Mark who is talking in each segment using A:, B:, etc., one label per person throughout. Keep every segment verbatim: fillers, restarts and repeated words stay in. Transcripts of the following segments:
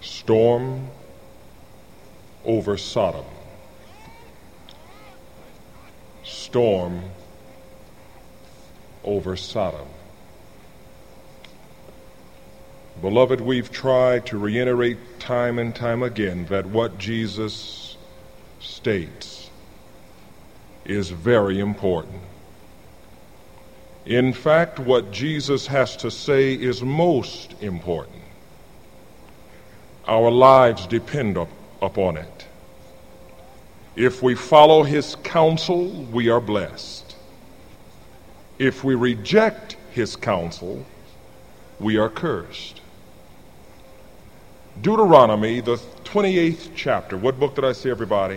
A: Storm over Sodom. Storm over Sodom. Beloved, we've tried to reiterate time and time again that what Jesus states is very important. In fact, what Jesus has to say is most important. Our lives depend up, upon it. If we follow his counsel, we are blessed. If we reject his counsel, we are cursed. Deuteronomy, the twenty-eighth chapter. What book did I say, everybody?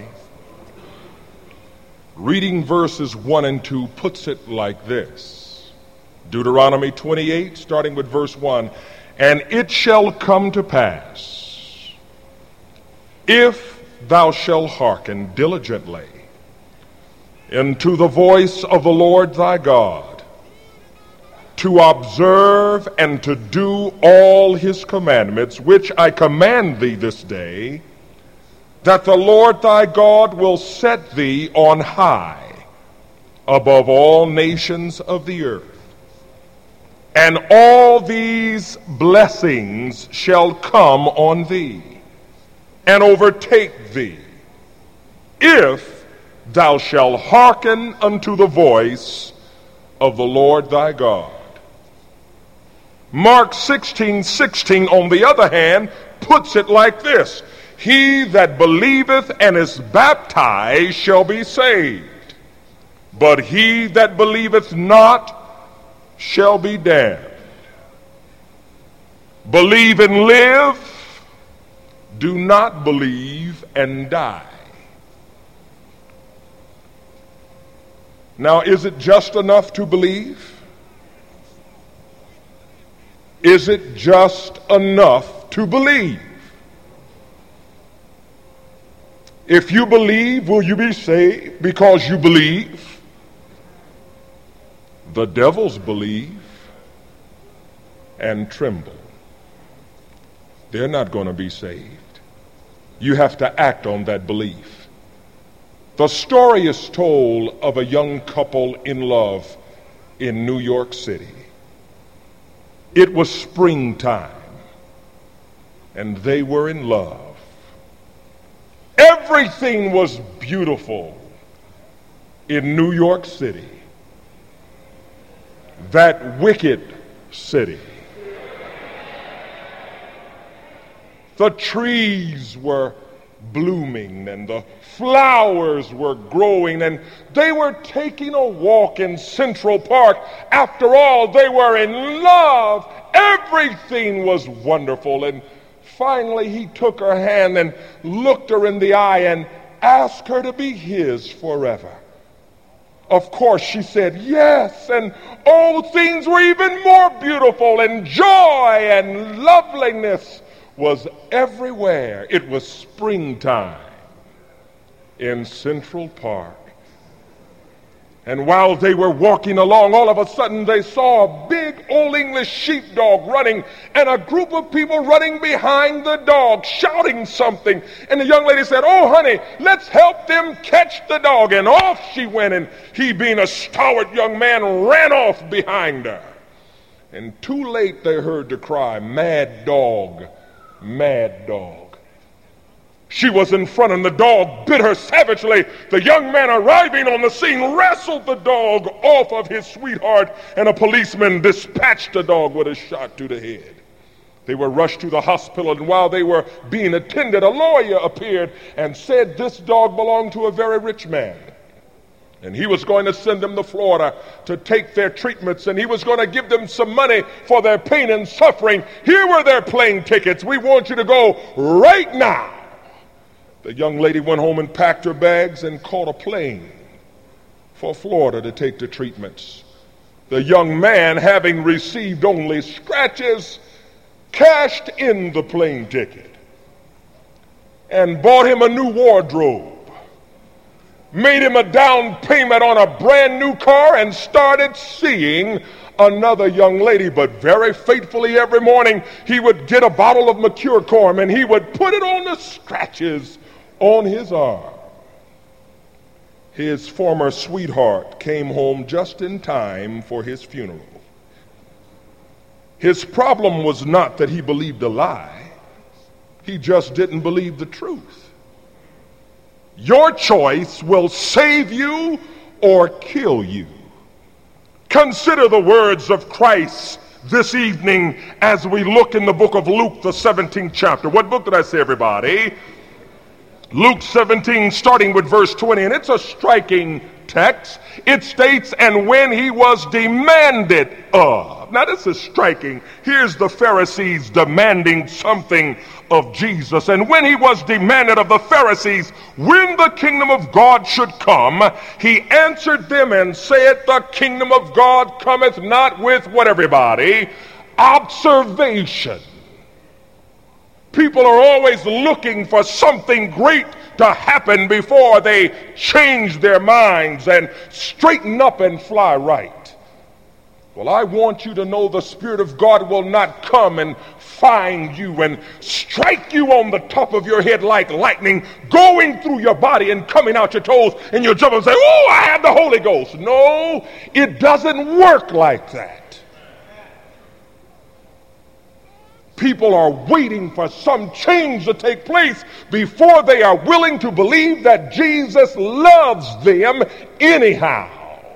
A: Reading verses one and two puts it like this. Deuteronomy twenty-eight, starting with verse one. And it shall come to pass, if thou shalt hearken diligently unto the voice of the Lord thy God, to observe and to do all his commandments, which I command thee this day, that the Lord thy God will set thee on high above all nations of the earth. And all these blessings shall come on thee and overtake thee, if thou shalt hearken unto the voice of the Lord thy God. Mark sixteen sixteen, on the other hand, puts it like this. He that believeth and is baptized shall be saved, but he that believeth not shall be damned. Believe and live, do not believe and die. Now, is it just enough to believe? Is it just enough to believe? If you believe, will you be saved because you believe? The devils believe and tremble. They're not going to be saved. You have to act on that belief. The story is told of a young couple in love in New York City. It was springtime, and they were in love. Everything was beautiful in New York City, that wicked city. The trees were blooming and the flowers were growing, and they were taking a walk in Central Park. After all, they were in love. Everything was wonderful. And finally he took her hand and looked her in the eye and asked her to be his forever. Of course she said yes, and all things were even more beautiful, and joy and loveliness was everywhere. It was springtime in Central Park. And while they were walking along, all of a sudden they saw a big old English sheepdog running, and a group of people running behind the dog, shouting something. And the young lady said, "Oh, honey, let's help them catch the dog." And off she went, and he, being a stalwart young man, ran off behind her. And too late they heard the cry, "Mad dog, mad dog." She was in front, and the dog bit her savagely. The young man, arriving on the scene, wrestled the dog off of his sweetheart, and a policeman dispatched the dog with a shot to the head. They were rushed to the hospital, and while they were being attended, a lawyer appeared and said this dog belonged to a very rich man, and he was going to send them to Florida to take their treatments, and he was going to give them some money for their pain and suffering. Here were their plane tickets. We want you to go right now. The young lady went home and packed her bags and caught a plane for Florida to take the treatments. The young man, having received only scratches, cashed in the plane ticket and bought him a new wardrobe, made him a down payment on a brand new car, and started seeing another young lady, but very faithfully every morning he would get a bottle of Mercurochrome and he would put it on the scratches on his arm. His former sweetheart came home just in time for his funeral. His problem was not that he believed a lie. He just didn't believe the truth. Your choice will save you or kill you. Consider the words of Christ this evening as we look in the book of Luke, the seventeenth chapter. What book did I say, everybody? Luke seventeen, starting with verse twenty, and it's a striking text. It states, and when he was demanded of. Now this is striking. Here's the Pharisees demanding something of Jesus. And when he was demanded of the Pharisees when the kingdom of God should come, he answered them and said, the kingdom of God cometh not with what, everybody? Observation. People are always looking for something great to happen before they change their minds and straighten up and fly right. Well, I want you to know the Spirit of God will not come and find you and strike you on the top of your head like lightning, going through your body and coming out your toes, and you'll jump and say, oh, I have the Holy Ghost. No, it doesn't work like that. People are waiting for some change to take place before they are willing to believe that Jesus loves them anyhow.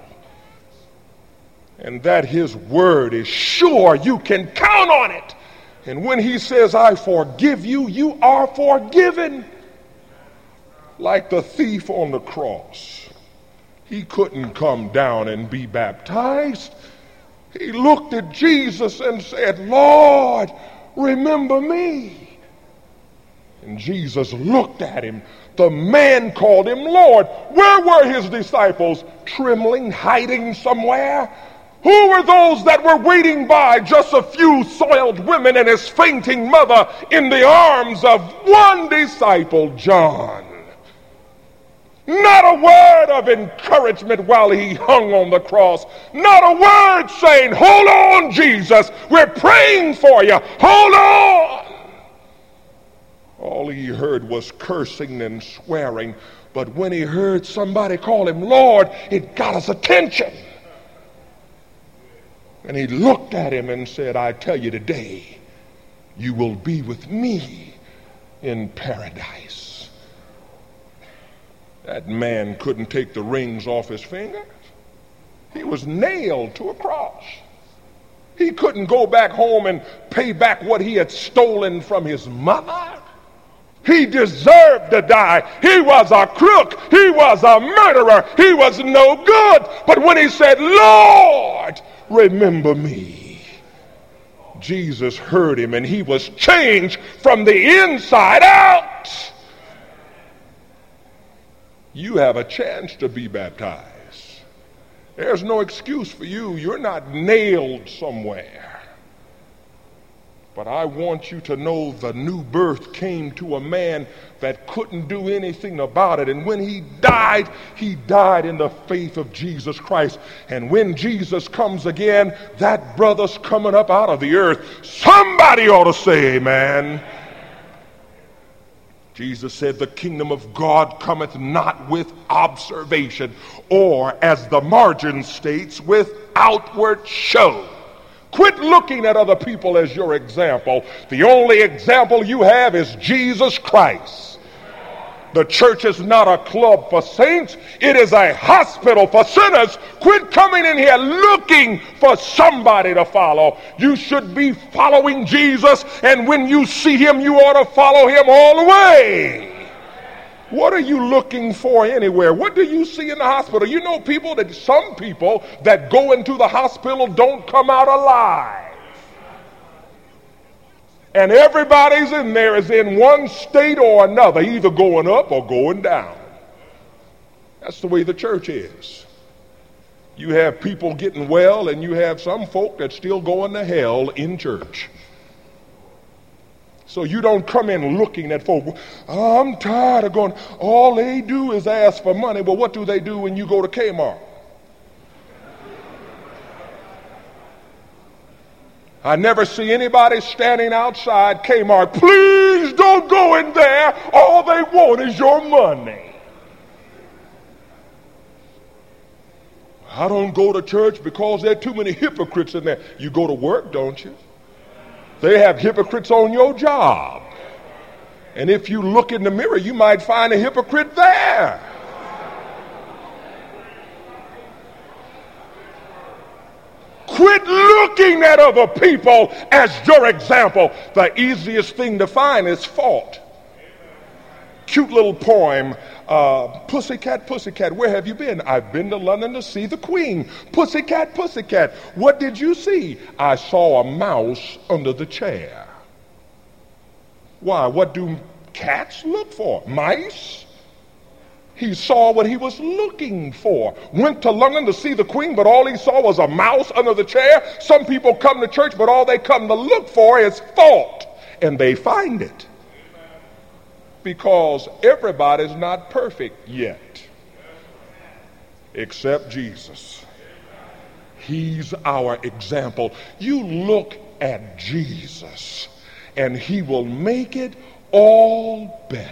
A: And that his word is sure, you can count on it. And when he says, I forgive you, you are forgiven. Like the thief on the cross. He couldn't come down and be baptized. He looked at Jesus and said, Lord, remember me. And Jesus looked at him. The man called him Lord. Where were his disciples? Trembling, hiding somewhere? Who were those that were waiting by? Just a few soiled women and his fainting mother in the arms of one disciple, John. Not a word of encouragement while he hung on the cross. Not a word saying, hold on, Jesus, we're praying for you. Hold on. All he heard was cursing and swearing. But when he heard somebody call him Lord, it got his attention. And he looked at him and said, I tell you today, you will be with me in paradise. That man couldn't take the rings off his fingers. He was nailed to a cross. He couldn't go back home and pay back what he had stolen from his mother. He deserved to die. He was a crook. He was a murderer. He was no good. But when he said, Lord, remember me, Jesus heard him and he was changed from the inside out. You have a chance to be baptized. There's no excuse for you. You're not nailed somewhere. But I want you to know the new birth came to a man that couldn't do anything about it. And when he died, he died in the faith of Jesus Christ. And when Jesus comes again, that brother's coming up out of the earth. Somebody ought to say amen. Jesus said, the kingdom of God cometh not with observation, or as the margin states, with outward show. Quit looking at other people as your example. The only example you have is Jesus Christ. The church is not a club for saints. It is a hospital for sinners. Quit coming in here looking for somebody to follow. You should be following Jesus, and when you see him, you ought to follow him all the way. What are you looking for anywhere? What do you see in the hospital? You know people that, some people that go into the hospital don't come out alive. And everybody's in there is in one state or another, either going up or going down. That's the way the church is. You have people getting well, and you have some folk that's still going to hell in church. So you don't come in looking at folk. Oh, I'm tired of going. All they do is ask for money. But what do they do when you go to Kmart? I never see anybody standing outside Kmart. Please don't go in there. All they want is your money. I don't go to church because there are too many hypocrites in there. You go to work, don't you? They have hypocrites on your job. And if you look in the mirror, you might find a hypocrite there. Quit looking at other people as your example. The easiest thing to find is fault. Cute little poem, uh, Pussycat, Pussycat, where have you been? I've been to London to see the Queen. Pussycat, Pussycat, what did you see? I saw a mouse under the chair. Why? What do cats look for? Mice? He saw what he was looking for. Went to London to see the Queen, but all he saw was a mouse under the chair. Some people come to church, but all they come to look for is fault. And they find it. Because everybody's not perfect yet. Except Jesus. He's our example. You look at Jesus, and he will make it all better.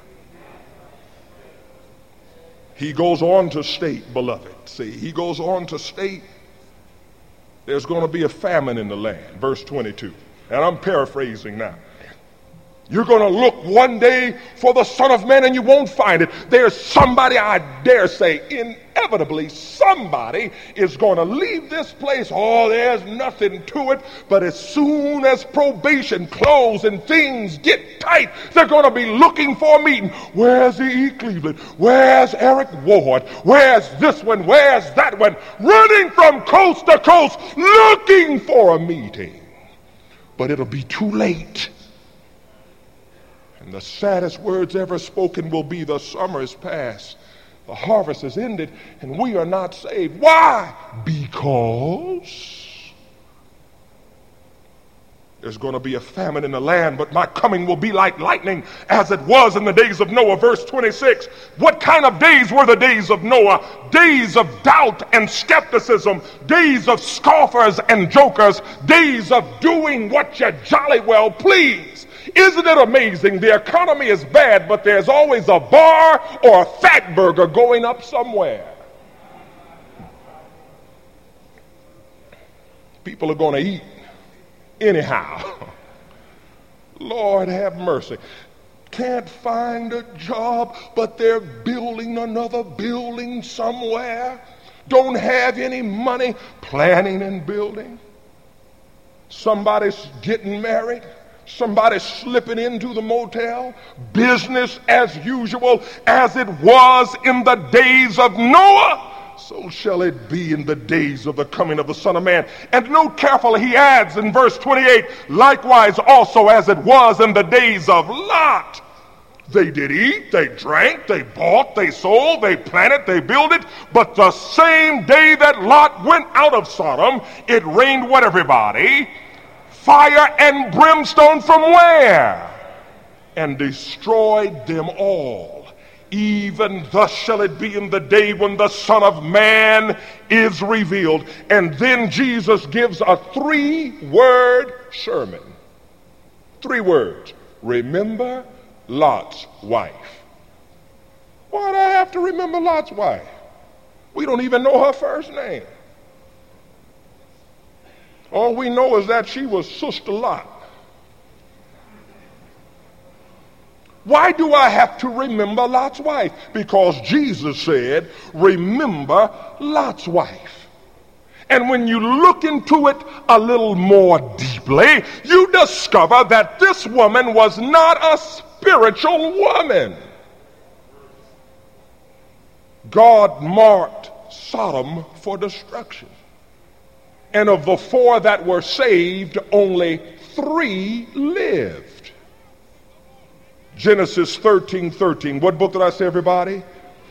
A: He goes on to state, beloved, see, he goes on to state there's going to be a famine in the land, verse twenty-two. And I'm paraphrasing now. You're going to look one day for the Son of Man and you won't find it. There's somebody, I dare say, inevitably somebody is going to leave this place. Oh, there's nothing to it. But as soon as probation closes and things get tight, they're going to be looking for a meeting. Where's E. Cleveland? Where's Eric Ward? Where's this one? Where's that one? Running from coast to coast looking for a meeting. But it'll be too late. And the saddest words ever spoken will be, the summer is past, the harvest is ended, and we are not saved. Why? Because there's going to be a famine in the land, but my coming will be like lightning, as it was in the days of Noah. Verse twenty-six. What kind of days were the days of Noah? Days of doubt and skepticism, days of scoffers and jokers, days of doing what you jolly well please. Isn't it amazing? The economy is bad, but there's always a bar or a fat burger going up somewhere. People are going to eat anyhow. Lord have mercy. Can't find a job, but they're building another building somewhere. Don't have any money, planning and building. Somebody's getting married. Somebody slipping into the motel. Business as usual, as it was in the days of Noah, so shall it be in the days of the coming of the Son of Man. And note carefully, he adds in verse twenty-eight, likewise also as it was in the days of Lot. They did eat, they drank, they bought, they sold, they planted, they builded. But the same day that Lot went out of Sodom, it rained what, everybody? Fire and brimstone from where? And destroyed them all. Even thus shall it be in the day when the Son of Man is revealed. And then Jesus gives a three-word sermon. Three words. Remember Lot's wife. Why do I have to remember Lot's wife? We don't even know her first name. All we know is that she was Sister Lot. Why do I have to remember Lot's wife? Because Jesus said, remember Lot's wife. And when you look into it a little more deeply, you discover that this woman was not a spiritual woman. God marked Sodom for destruction. And of the four that were saved, only three lived. Genesis thirteen thirteen. What book did I say, everybody?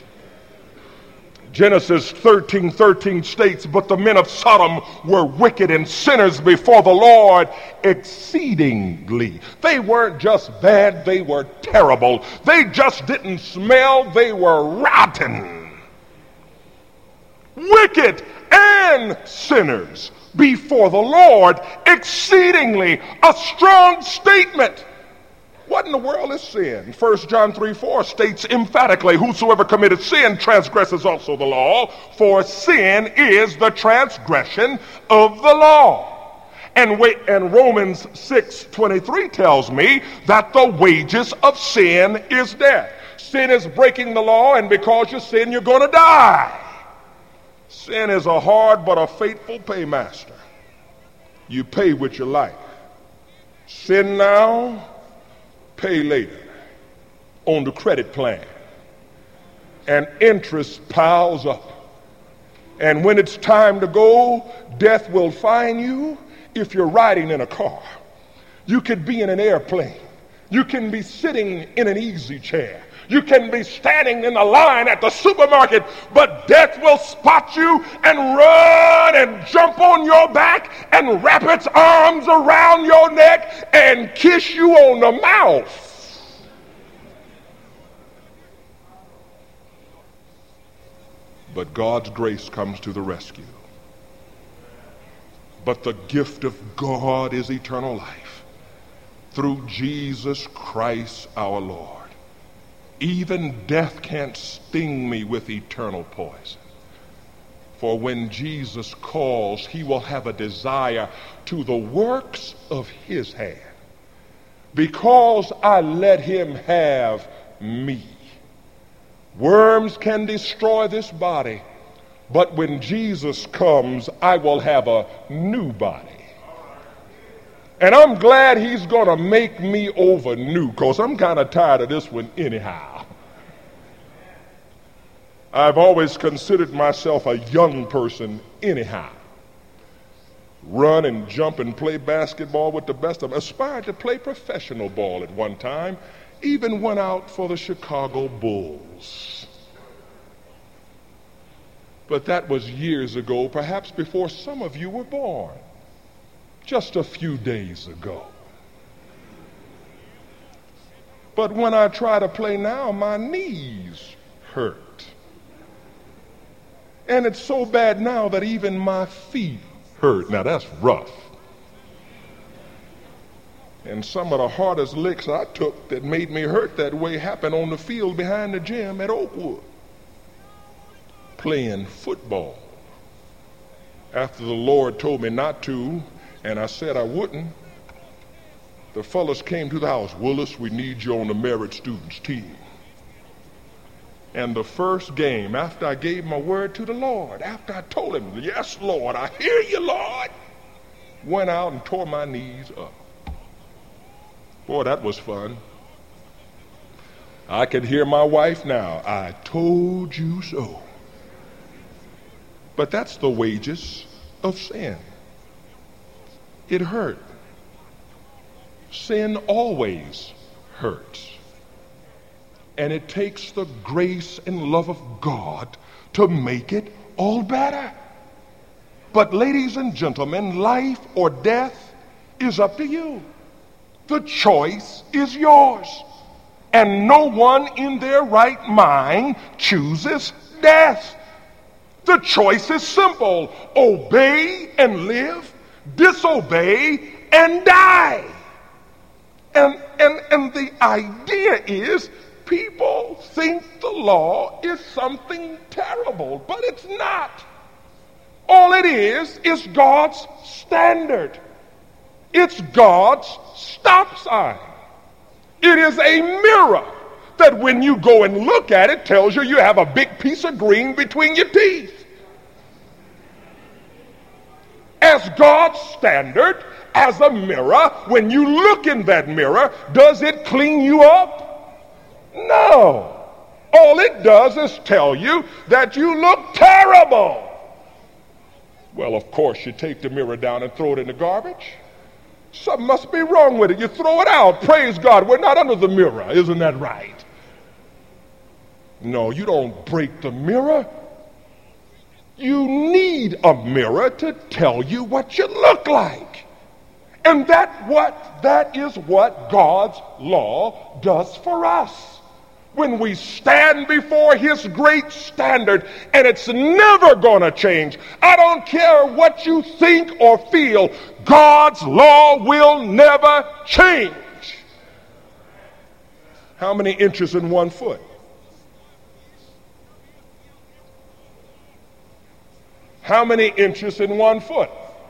A: Genesis thirteen thirteen states, but the men of Sodom were wicked and sinners before the Lord exceedingly. They weren't just bad, they were terrible. They just didn't smell, they were rotten. Wicked and sinners before the Lord exceedingly. A strong statement. What in the world is sin? First John three four states emphatically, whosoever committed sin transgresses also the law, for sin is the transgression of the law. And, wait, and Romans six twenty-three tells me that the wages of sin is death. Sin is breaking the law, and because you sin, you're going to die. Sin is a hard but a faithful paymaster. You pay with your life. Sin now, pay later on the credit plan. And interest piles up. And when it's time to go, death will find you if you're riding in a car. You could be in an airplane. You can be sitting in an easy chair. You can be standing in the line at the supermarket, but death will spot you and run and jump on your back and wrap its arms around your neck and kiss you on the mouth. But God's grace comes to the rescue. But the gift of God is eternal life through Jesus Christ our Lord. Even death can't sting me with eternal poison. For when Jesus calls, he will have a desire to the works of his hand. Because I let him have me. Worms can destroy this body, but when Jesus comes, I will have a new body. And I'm glad he's going to make me over new, because I'm kind of tired of this one anyhow. I've always considered myself a young person anyhow. Run and jump and play basketball with the best of them. Aspired to play professional ball at one time. Even went out for the Chicago Bulls. But that was years ago, perhaps before some of you were born. Just a few days ago. But when I try to play now, my knees hurt. And it's so bad now that even my feet hurt. Now that's rough. And some of the hardest licks I took that made me hurt that way happened on the field behind the gym at Oakwood. Playing football. After the Lord told me not to, and I said I wouldn't, the fellas came to the house. Willis, we need you on the merit students team. And the first game, after I gave my word to the Lord, after I told him, yes, Lord, I hear you, Lord, went out and tore my knees up. Boy, that was fun. I can hear my wife now. I told you so. But that's the wages of sin. It hurt. Sin always hurts. And it takes the grace and love of God to make it all better. But ladies and gentlemen, life or death is up to you. The choice is yours. And no one in their right mind chooses death. The choice is simple. Obey and live, disobey and die. And, and, and the idea is people think the law is something terrible, but it's not. All it is is God's standard. It's God's stop sign. It is a mirror that when you go and look at it tells you you have a big piece of green between your teeth. As God's standard, as a mirror, when you look in that mirror, does it clean you up? No. All it does is tell you that you look terrible. Well, of course, you take the mirror down and throw it in the garbage. Something must be wrong with it. You throw it out. Praise God. We're not under the mirror. Isn't that right? No, you don't break the mirror. You need a mirror to tell you what you look like. And that what that is what God's law does for us. when we stand before his great standard, and it's never going to change. I don't care what you think or feel, God's law will never change. How many inches in one foot? How many inches in one foot?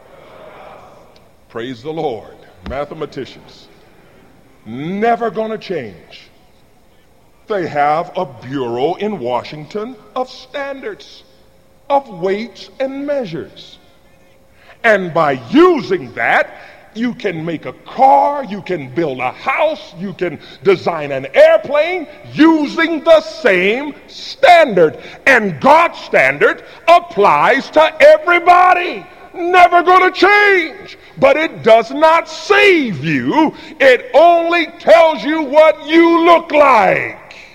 A: Praise the Lord. Mathematicians. Never going to change. They have a bureau in Washington of standards, of weights and measures. And by using that, you can make a car, you can build a house, you can design an airplane using the same standard. And God's standard applies to everybody. Never going to change. But it does not save you. It only tells you what you look like.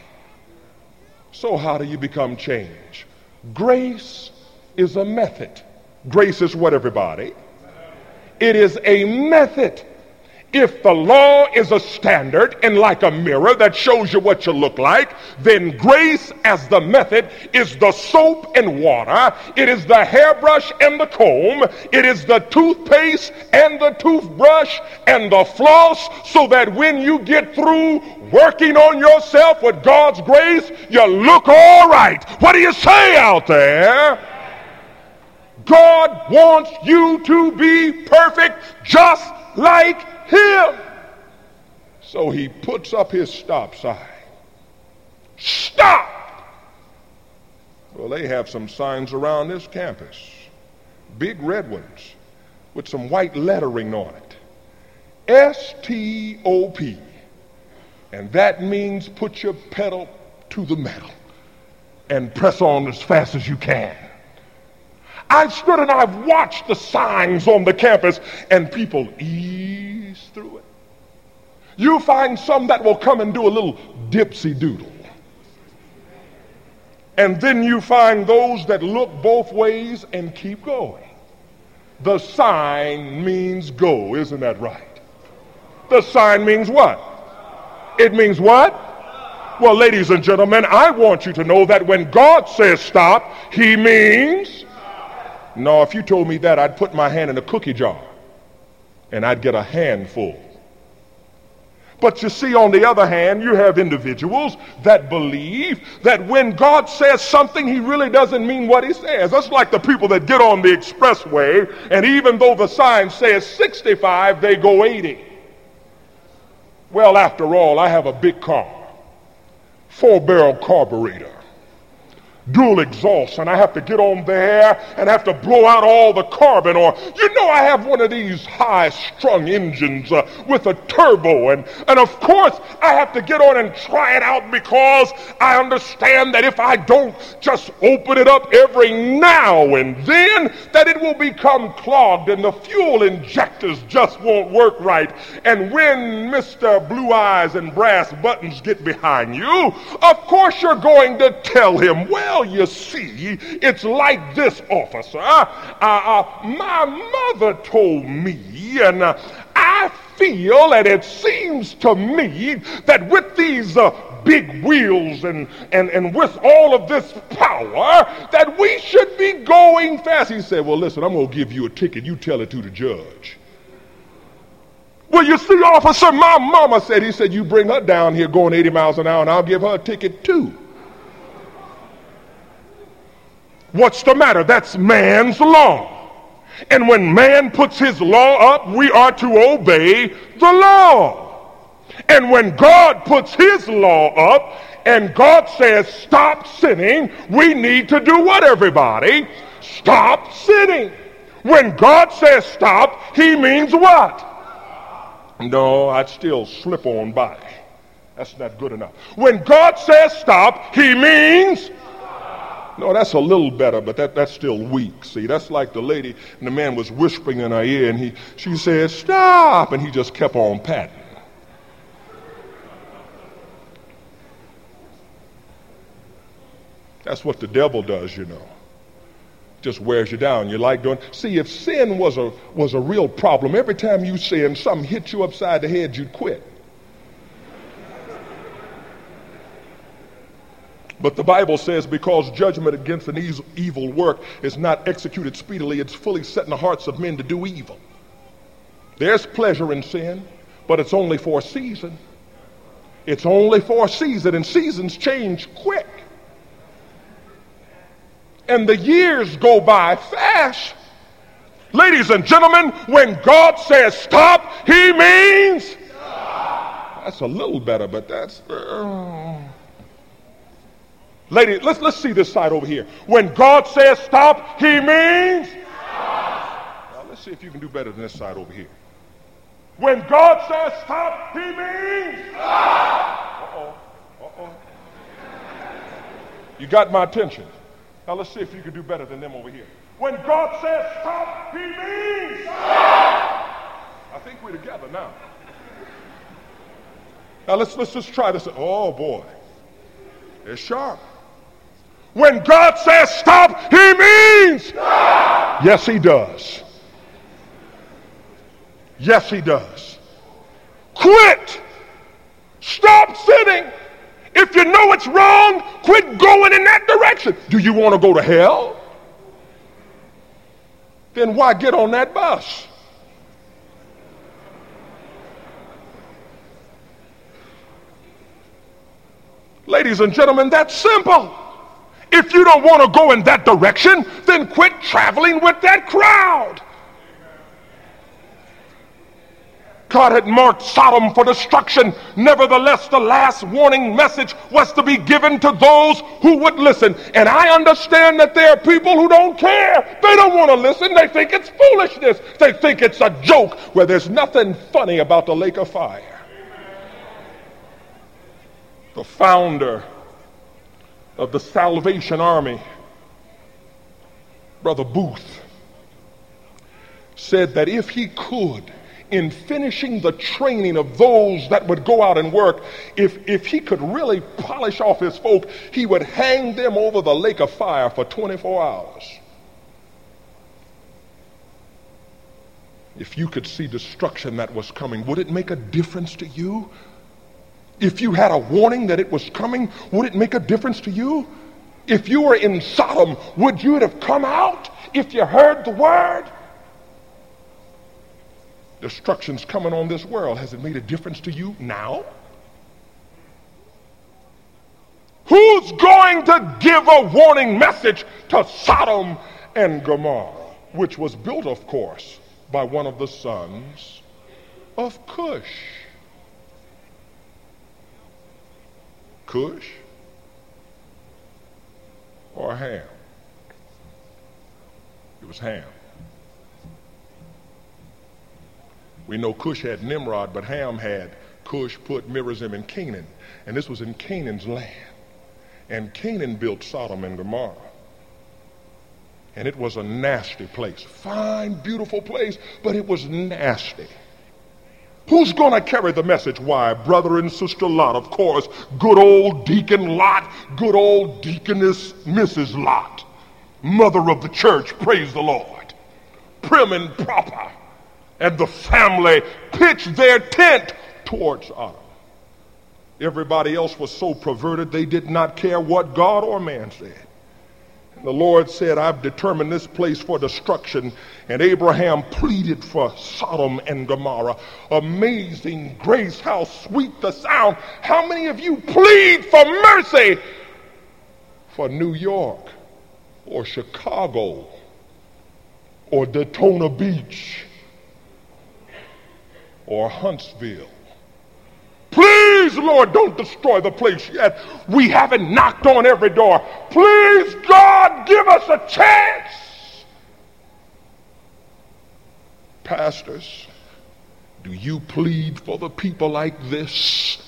A: So how do you become changed? Grace is a method. Grace is what, everybody? It is a method. If the law is a standard and like a mirror that shows you what you look like, then grace as the method is the soap and water. It is the hairbrush and the comb. It is the toothpaste and the toothbrush and the floss, so that when you get through working on yourself with God's grace, you look all right. What do you say out there? God wants you to be perfect just like him. So he puts up his stop sign. Stop! Well, they have some signs around this campus. Big red ones with some white lettering on it. S T O P. And that means put your pedal to the metal and press on as fast as you can. I've stood and I've watched the signs on the campus, and people ease through it. You find some that will come and do a little dipsy doodle. And then you find those that look both ways and keep going. The sign means go, isn't that right? The sign means what? It means what? Well, ladies and gentlemen, I want you to know that when God says stop, he means... No, if you told me that, I'd put my hand in a cookie jar and I'd get a handful. But you see, on the other hand, you have individuals that believe that when God says something, he really doesn't mean what he says. That's like the people that get on the expressway, and even though the sign says sixty-five, they go eighty. Well, after all, I have a big car, four-barrel carburetor, dual exhaust, and I have to get on there and have to blow out all the carbon. Or, you know, I have one of these high-strung engines uh, with a turbo, and, and of course I have to get on and try it out, because I understand that if I don't just open it up every now and then, that it will become clogged and the fuel injectors just won't work right. And when Mister Blue Eyes and Brass Buttons get behind you, of course you're going to tell him, well, you see, it's like this, officer. Uh, uh, my mother told me, and uh, I feel, and it seems to me, that with these uh, big wheels and, and, and with all of this power, that we should be going fast. He said, well, listen, I'm going to give you a ticket. You tell it to the judge. Well, you see, officer, my mama said, he said, you bring her down here going eighty miles an hour and I'll give her a ticket too. What's the matter? That's man's law. And when man puts his law up, we are to obey the law. And when God puts his law up and God says stop sinning, we need to do what, everybody? Stop sinning. When God says stop, he means what? No, I'd still slip on by. That's not good enough. When God says stop, he means... No, that's a little better, but that, that's still weak. See, that's like the lady, and the man was whispering in her ear, and he, she said, stop, and he just kept on patting. That's what the devil does, you know. Just wears you down. You like doing... See, if sin was a, was a real problem, every time you sin, something hit you upside the head, you'd quit. But the Bible says because judgment against an eas- evil work is not executed speedily, it's fully set in the hearts of men to do evil. There's pleasure in sin, but it's only for a season. It's only for a season, and seasons change quick. And the years go by fast. Ladies and gentlemen, when God says stop, he means stop. That's a little better, but that's... Uh... Ladies, let's, let's see this side over here. When God says stop, he means stop. Now let's see if you can do better than this side over here. When God says stop, he means stop. Uh-oh, uh-oh. You got my attention. Now let's see if you can do better than them over here. When God says stop, he means stop. I think we're together now. Now let's let's just try this. Oh boy, it's sharp. When God says stop, he means stop. Yes, he does. Yes, he does. Quit. Stop sinning. If you know it's wrong, quit going in that direction. Do you want to go to hell? Then why get on that bus? Ladies and gentlemen, that's simple. If you don't want to go in that direction, then quit traveling with that crowd. God had marked Sodom for destruction. Nevertheless, the last warning message was to be given to those who would listen. And I understand that there are people who don't care. They don't want to listen. They think it's foolishness. They think it's a joke, where there's nothing funny about the lake of fire. The founder of the Salvation Army, Brother Booth, said that if he could, in finishing the training of those that would go out and work, if, if he could really polish off his folk, he would hang them over the lake of fire for twenty-four hours. If you could see destruction that was coming, would it make a difference to you? If you had a warning that it was coming, would it make a difference to you? If you were in Sodom, would you have come out if you heard the word? Destruction's coming on this world. Has it made a difference to you now? Who's going to give a warning message to Sodom and Gomorrah, which was built, of course, by one of the sons of Cush? Cush or Ham? It was Ham. We know Cush had Nimrod, but Ham had Cush, Put, Mizraim, and Canaan. And this was in Canaan's land. And Canaan built Sodom and Gomorrah. And it was a nasty place. Fine, beautiful place, but it was nasty. Who's going to carry the message? Why, brother and sister Lot, of course. Good old Deacon Lot, good old Deaconess Missus Lot, mother of the church, praise the Lord. Prim and proper. And the family pitched their tent towards Sodom. Everybody else was so perverted they did not care what God or man said. And the Lord said, I've determined this place for destruction. And Abraham pleaded for Sodom and Gomorrah. Amazing grace, how sweet the sound. How many of you plead for mercy for New York or Chicago or Daytona Beach or Huntsville? Please, Lord, don't destroy the place yet. We haven't knocked on every door. Please, God, give us a chance. Pastors, do you plead for the people like this?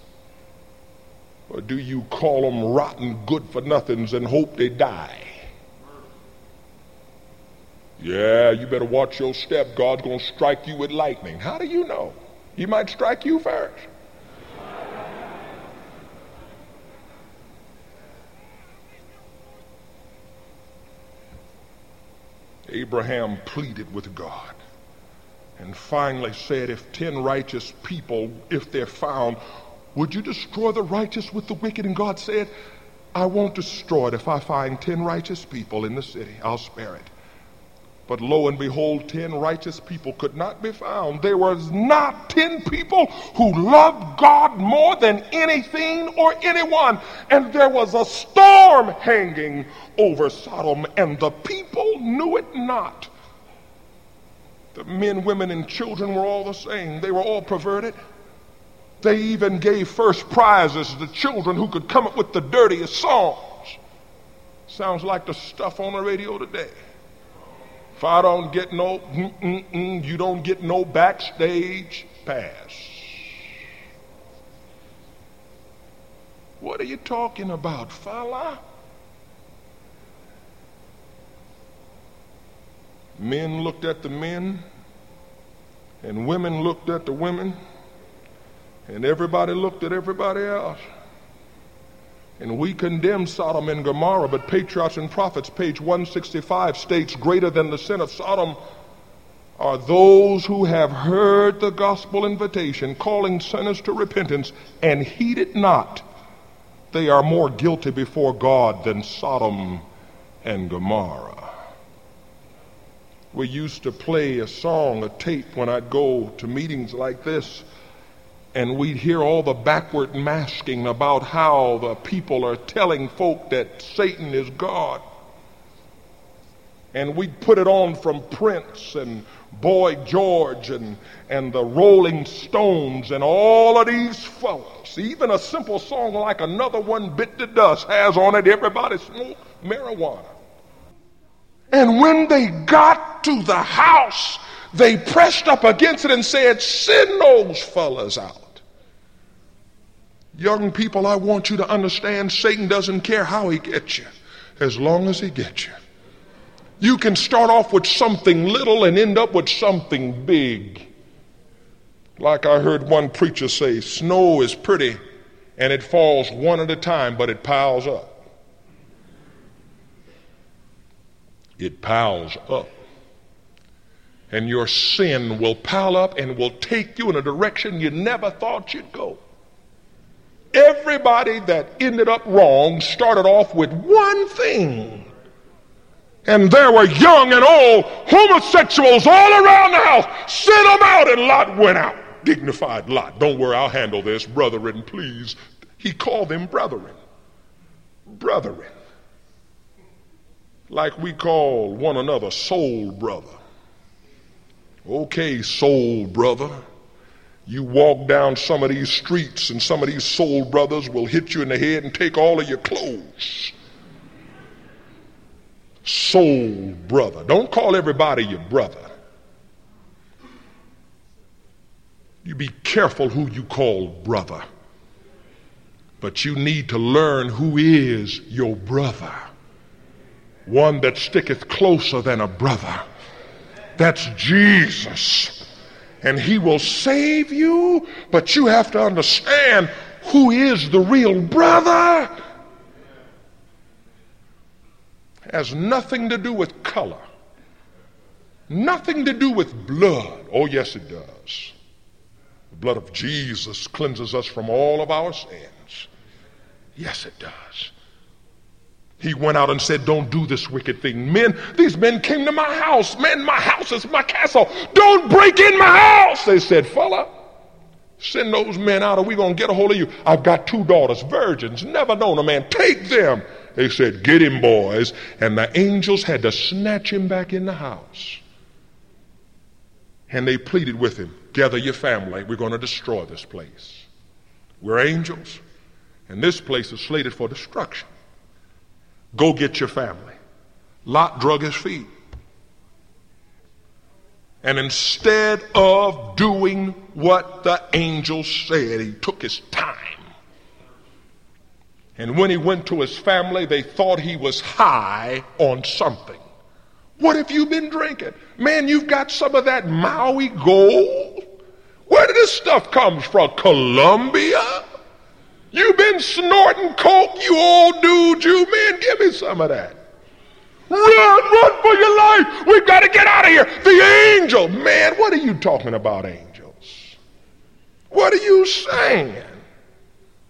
A: Or do you call them rotten good-for-nothings and hope they die? Yeah, you better watch your step. God's going to strike you with lightning. How do you know? He might strike you first. Abraham pleaded with God and finally said, if ten righteous people, if they're found, would you destroy the righteous with the wicked? And God said, I won't destroy it. If I find ten righteous people in the city, I'll spare it. But lo and behold, ten righteous people could not be found. There was not ten people who loved God more than anything or anyone. And there was a storm hanging over Sodom, and the people knew it not. The men, women, and children were all the same. They were all perverted. They even gave first prizes to the children who could come up with the dirtiest songs. Sounds like the stuff on the radio today. If I don't get no, mm-mm-mm, you don't get no backstage pass. What are you talking about, fella? Men looked at the men, and women looked at the women, and everybody looked at everybody else. And we condemn Sodom and Gomorrah, but Patriarchs and Prophets, page one sixty-five, states, greater than the sin of Sodom are those who have heard the gospel invitation, calling sinners to repentance, and heed it not. They are more guilty before God than Sodom and Gomorrah. We used to play a song, a tape, when I'd go to meetings like this, and we'd hear all the backward masking about how the people are telling folk that Satan is God. And we'd put it on from Prince and Boy George and, and the Rolling Stones and all of these fellas. Even a simple song like Another One Bit the Dust has on it, everybody smoke marijuana. And when they got to the house, they pressed up against it and said, send those fellas out. Young people, I want you to understand, Satan doesn't care how he gets you, as long as he gets you. You can start off with something little and end up with something big. Like I heard one preacher say, snow is pretty and it falls one at a time, but it piles up. It piles up. And your sin will pile up and will take you in a direction you never thought you'd go. Everybody that ended up wrong started off with one thing. And there were young and old homosexuals all around the house. Send them out, and Lot went out. Dignified Lot. Don't worry, I'll handle this. Brethren, please. He called them brethren. Brethren. Like we call one another soul brother. Okay, soul brother. You walk down some of these streets and some of these soul brothers will hit you in the head and take all of your clothes. Soul brother. Don't call everybody your brother. You be careful who you call brother. But you need to learn who is your brother. One that sticketh closer than a brother. That's Jesus. And he will save you, but you have to understand who is the real brother. Has nothing to do with color. Nothing to do with blood. Oh, yes, it does. The blood of Jesus cleanses us from all of our sins. Yes, it does. He went out and said, don't do this wicked thing. Men, these men came to my house. Man, my house is my castle. Don't break in my house. They said, fella, send those men out or we're going to get a hold of you. I've got two daughters, virgins, never known a man. Take them. They said, get him, boys. And the angels had to snatch him back in the house. And they pleaded with him, gather your family. We're going to destroy this place. We're angels. And this place is slated for destruction. Go get your family. Lot drug his feet. And instead of doing what the angel said, he took his time. And when he went to his family, they thought he was high on something. What have you been drinking? Man, you've got some of that Maui gold. Where did this stuff come from? Colombia? You've been snorting coke, you old dude, you man, give me some of that. Run, run for your life. We've got to get out of here. The angel. Man, what are you talking about, angels? What are you saying?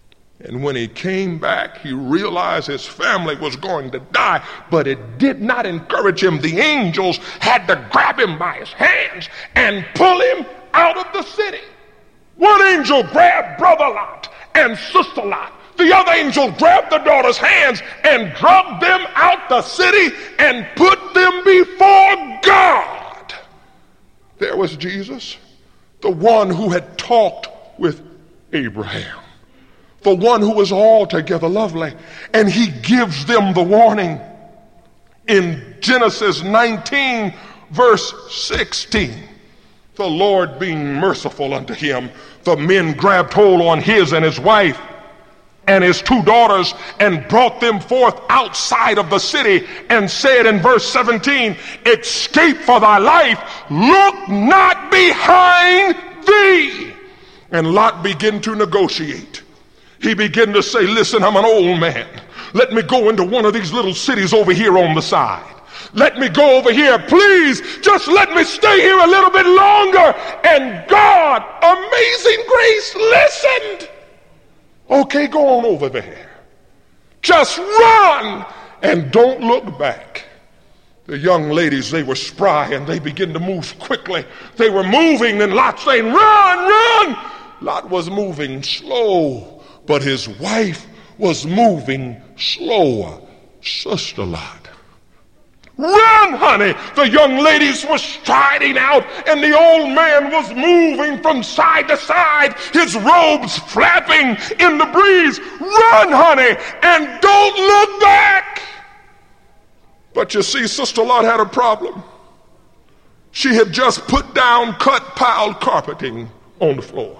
A: And when he came back, he realized his family was going to die, but it did not encourage him. The angels had to grab him by his hands and pull him out of the city. One angel grabbed Brother Lot and Sister Lot. The other angel grabbed the daughter's hands and dragged them out the city and put them before God. There was Jesus, the one who had talked with Abraham, the one who was altogether lovely, and he gives them the warning in Genesis nineteen verse sixteen. The Lord being merciful unto him, the men grabbed hold on his and his wife and his two daughters and brought them forth outside of the city and said in verse seventeen, escape for thy life, look not behind thee. And Lot began to negotiate. He began to say, listen, I'm an old man. Let me go into one of these little cities over here on the side. Let me go over here. Please, just let me stay here a little bit longer. And God, amazing grace, listened. Okay, go on over there. Just run and don't look back. The young ladies, they were spry and they began to move quickly. They were moving and Lot saying, run, run. Lot was moving slow, but his wife was moving slower. Sister Lot, run, honey. The young ladies were striding out and the old man was moving from side to side, his robes flapping in the breeze. Run, honey, and don't look back. But you see, Sister Lot had a problem. She had just put down cut piled carpeting on the floor.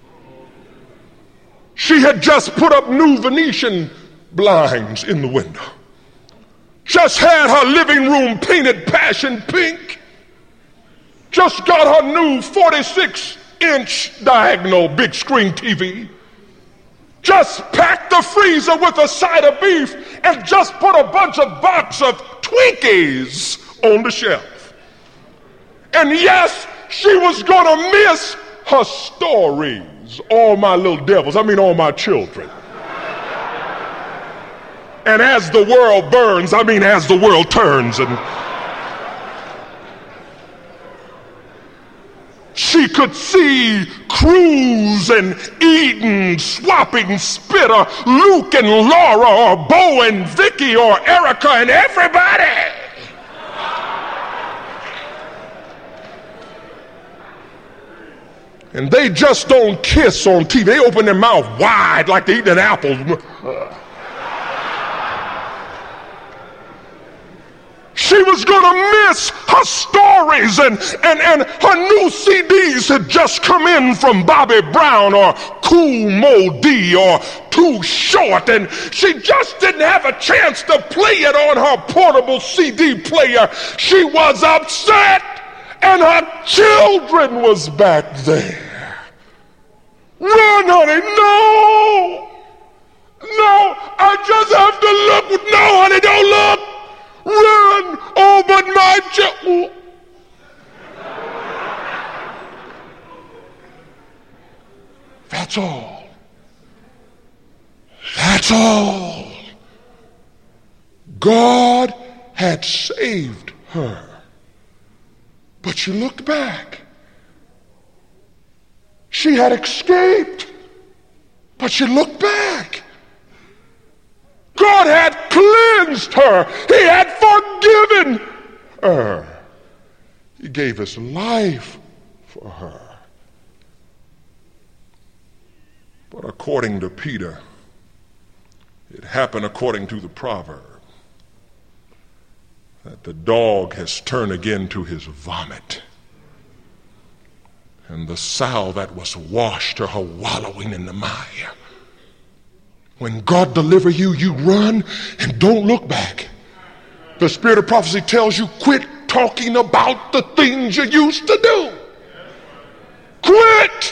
A: She had just put up new Venetian blinds in the window. Just had her living room painted passion pink. Just got her new forty-six inch diagonal big screen T V. Just packed the freezer with a side of beef and just put a bunch of box of Twinkies on the shelf. And yes, she was gonna miss her stories. All my little devils, I mean all my children. And as the world burns, I mean as the world turns, and she could see Cruz and Eden swapping Spitter, Luke and Laura, or Bo and Vicky, or Erica and everybody. And they just don't kiss on T V. They open their mouth wide like they eat an apple. She was going to miss her stories, and, and, and her new C Ds had just come in from Bobby Brown or Kool Moe Dee or Too Short, and she just didn't have a chance to play it on her portable C D player. She was upset, and her children was back there. Run, honey, no! No, I just have to look. No, honey, don't look. Run! Oh, but my children. That's all. That's all. God had saved her. But she looked back. She had escaped, but she looked back. God had cleansed her. He had forgiven her. He gave his life for her. But according to Peter, it happened according to the proverb that the dog has turned again to his vomit, and the sow that was washed to her wallowing in the mire. When God deliver you, you run and don't look back. The spirit of prophecy tells you, quit talking about the things you used to do. Quit.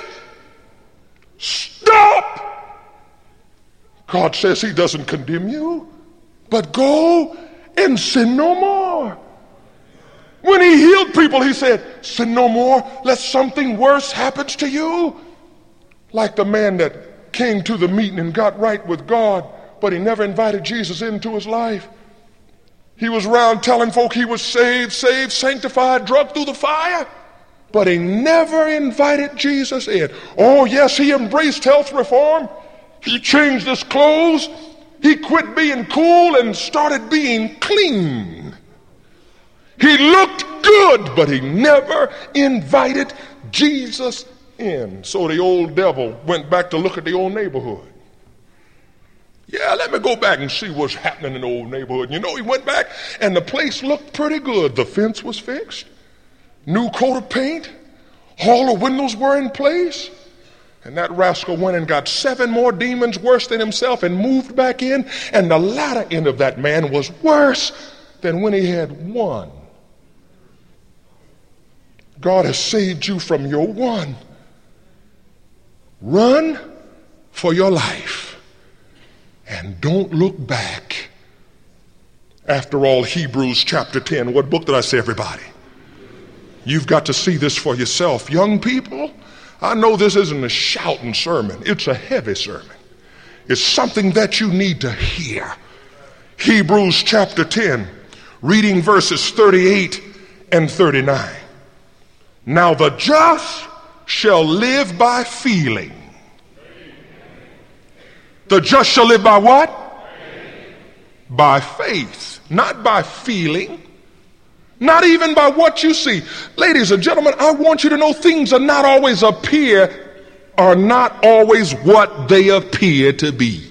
A: Stop. God says he doesn't condemn you, but go and sin no more. When he healed people, he said, sin no more, lest something worse happens to you. Like the man that came to the meeting and got right with God, but he never invited Jesus into his life. He was around telling folk he was saved, saved, sanctified, drugged through the fire, but he never invited Jesus in. Oh, yes, he embraced health reform. He changed his clothes. He quit being cool and started being clean. He looked good, but he never invited Jesus in. So the old devil went back to look at the old neighborhood. Yeah, let me go back and see what's happening in the old neighborhood. You know, he went back and the place looked pretty good. The fence was fixed, new coat of paint, all the windows were in place. And that rascal went and got seven more demons worse than himself and moved back in. And the latter end of that man was worse than when he had one. God has saved you from your one. Run for your life and don't look back. After all, Hebrews chapter ten, what book did I say, everybody? You've got to see this for yourself. Young people, I know this isn't a shouting sermon. It's a heavy sermon. It's something that you need to hear. Hebrews chapter ten, reading verses thirty-eight and thirty-nine. Now the just shall live by feeling. The just shall live by what? Faith. By faith, not by feeling, not even by what you see. Ladies and gentlemen, I want you to know things are not always appear, are not always what they appear to be.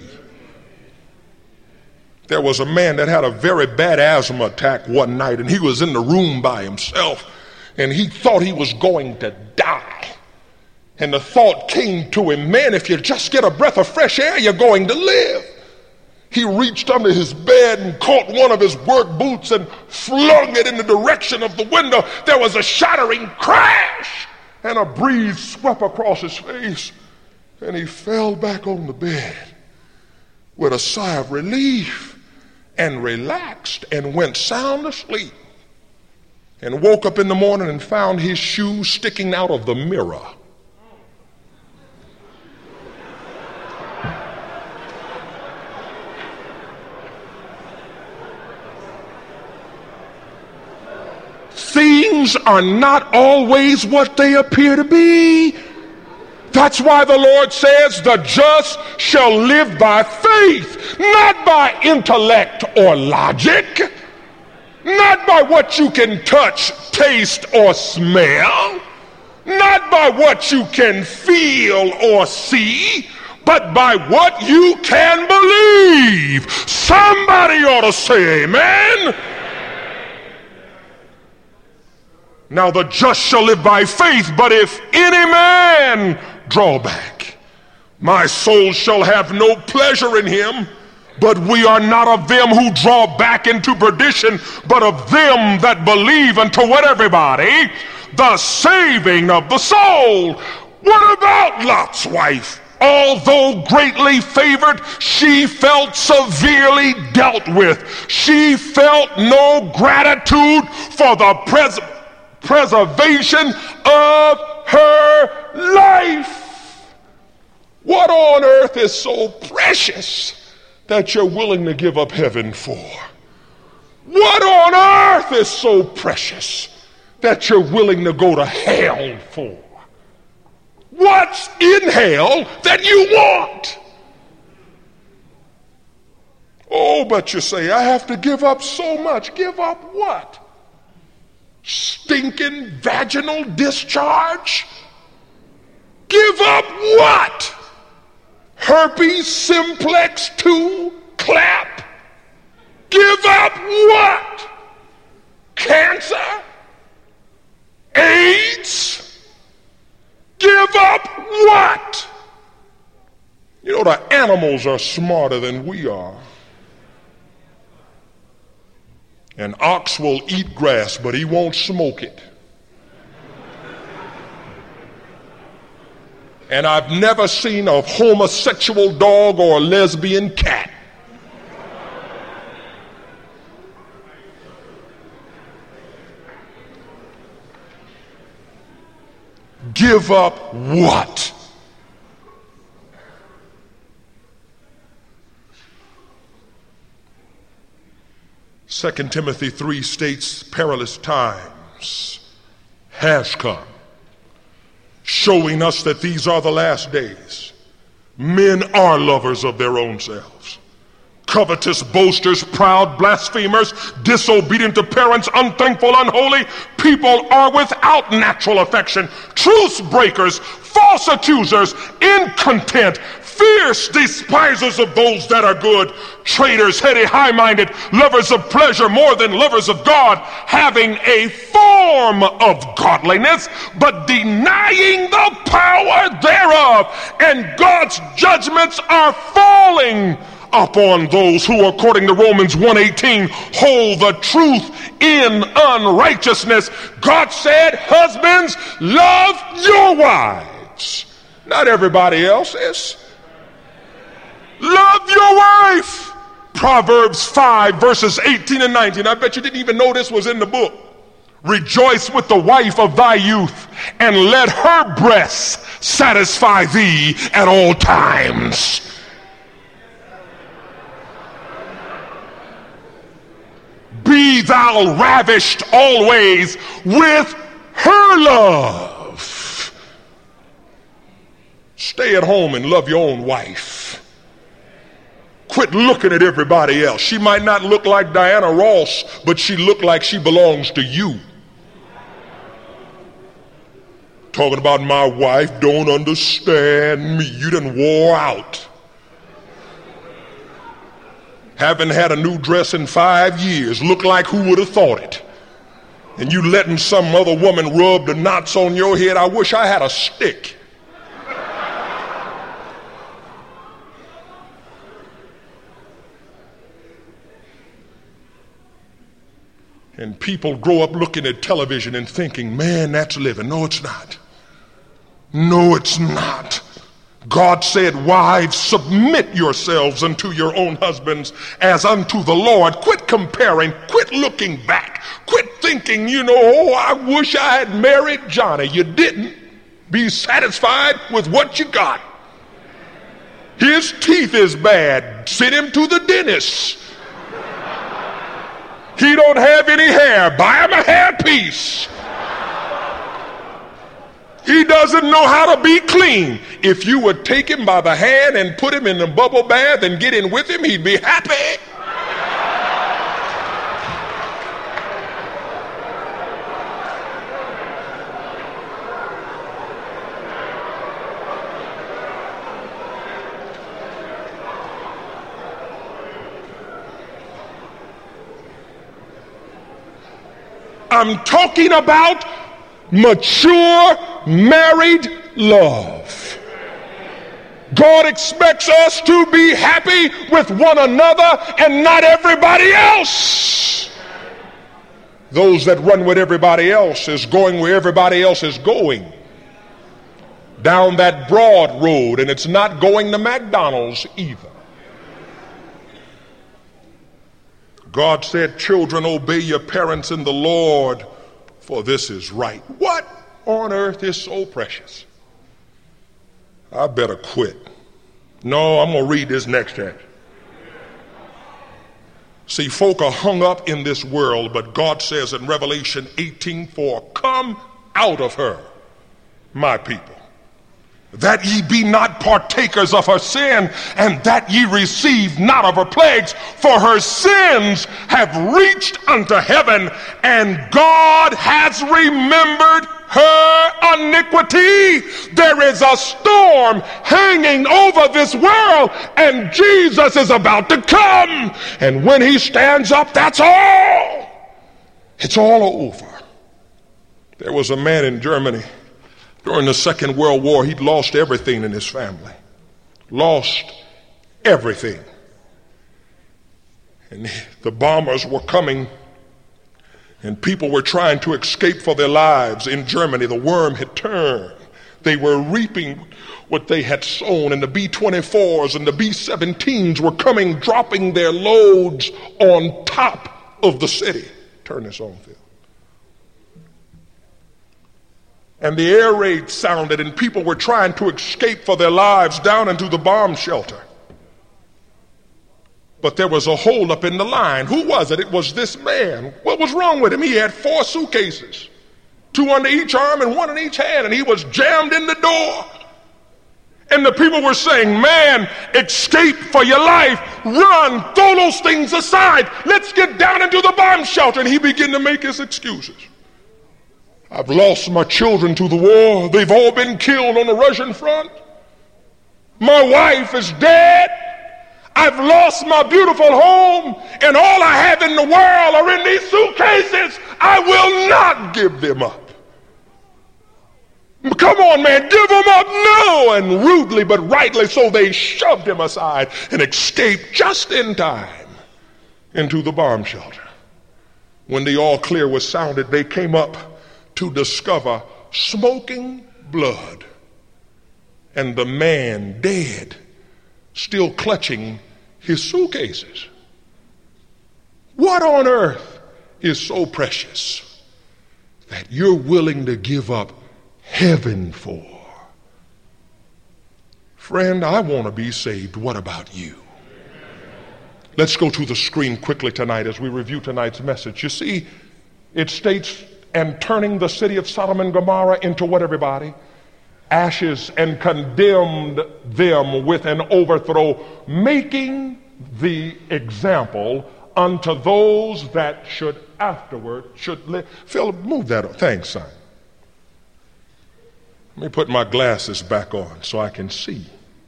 A: There was a man that had a very bad asthma attack one night, and he was in the room by himself, and he thought he was going to die. And the thought came to him, man, if you just get a breath of fresh air, you're going to live. He reached under his bed and caught one of his work boots and flung it in the direction of the window. There was a shattering crash, and a breeze swept across his face, and he fell back on the bed with a sigh of relief and relaxed and went sound asleep, and woke up in the morning and found his shoes sticking out of the mirror. Things are not always what they appear to be. That's why the Lord says the just shall live by faith, not by intellect or logic, not by what you can touch, taste, or smell, not by what you can feel or see, but by what you can believe. Somebody ought to say amen. Now the just shall live by faith, but if any man draw back, my soul shall have no pleasure in him. But we are not of them who draw back into perdition, but of them that believe unto what, everybody? The saving of the soul. What about Lot's wife? Although greatly favored, she felt severely dealt with. She felt no gratitude for the pres- preservation of her life. What on earth is so precious that you're willing to give up heaven for? What on earth is so precious that you're willing to go to hell for? What's in hell that you want? Oh, but you say, I have to give up so much. Give up what? Stinking vaginal discharge? Give up what? Herpes simplex two clap? Give up what? Cancer? AIDS? Give up what? You know, the animals are smarter than we are. An ox will eat grass, but he won't smoke it. And I've never seen a homosexual dog or a lesbian cat. Give up what? Second Timothy three states perilous times has come, showing us that these are the last days. Men are lovers of their own selves, covetous, boasters, proud, blasphemers, disobedient to parents, unthankful, unholy. People are without natural affection, truce breakers, false accusers, incontent, fierce despisers of those that are good, traitors, heady, high-minded, lovers of pleasure more than lovers of God, having a form of godliness, but denying the power thereof. And God's judgments are falling upon those who, according to Romans one eighteen, hold the truth in unrighteousness. God said, husbands, love your wives. Not everybody else's. Love your wife. Proverbs five verses eighteen and nineteen. I bet you didn't even know this was in the book. Rejoice with the wife of thy youth, and let her breasts satisfy thee at all times. Be thou ravished always with her love. Stay at home and love your own wife. Quit looking at everybody else. She might not look like Diana Ross, but she look like she belongs to you. Talking about my wife don't understand me. You done wore out. Haven't had a new dress in five years. Look like who would have thought it. And you letting some other woman rub the knots on your head. I wish I had a stick. And people grow up looking at television and thinking, man, that's living. No, it's not. No, it's not. God said, wives, submit yourselves unto your own husbands as unto the Lord. Quit comparing. Quit looking back. Quit thinking, you know, oh, I wish I had married Johnny. You didn't. Be satisfied with what you got. His teeth is bad. Send him to the dentist. He don't have any hair. Buy him a hairpiece. He doesn't know how to be clean. If you would take him by the hand and put him in the bubble bath and get in with him, he'd be happy. I'm talking about mature married love. God expects us to be happy with one another and not everybody else. Those that run with everybody else is going where everybody else is going. Down that broad road, and it's not going to McDonald's either. God said, children, obey your parents in the Lord, for this is right. What on earth is so precious? I better quit. No, I'm going to read this next text. See, folk are hung up in this world, but God says in Revelation eighteen four, come out of her, my people, that ye be not partakers of her sin, and that ye receive not of her plagues, for her sins have reached unto heaven, and God has remembered her iniquity. There is a storm hanging over this world, and Jesus is about to come. And when he stands up, that's all. It's all over. There was a man in Germany during the Second World War. He'd lost everything in his family. Lost everything. And the bombers were coming, and people were trying to escape for their lives. In Germany, the worm had turned. They were reaping what they had sown, and the B twenty-fours and the B seventeens were coming, dropping their loads on top of the city. Turn this on, Phil. And the air raid sounded, and people were trying to escape for their lives down into the bomb shelter. But there was a hole up in the line. Who was it? It was this man. What was wrong with him? He had four suitcases, two under each arm and one in each hand, and he was jammed in the door. And the people were saying, man, escape for your life. Run, throw those things aside. Let's get down into the bomb shelter. And he began to make his excuses. I've lost my children to the war. They've all been killed on the Russian front. My wife is dead. I've lost my beautiful home, and all I have in the world are in these suitcases. I will not give them up. Come on, man, give them up. No. And rudely but rightly so, they shoved him aside and escaped just in time into the bomb shelter. When the all clear was sounded, they came up to discover smoking blood and the man dead, still clutching his suitcases. What on earth is so precious that you're willing to give up heaven for? Friend, I want to be saved. What about you? Let's go to the screen quickly tonight as we review tonight's message. You see, it states, and turning the city of Sodom and Gomorrah into what, everybody? Ashes, and condemned them with an overthrow, making the example unto those that should afterward should live. Phil, move that up. Thanks, son. Let me put my glasses back on so I can see.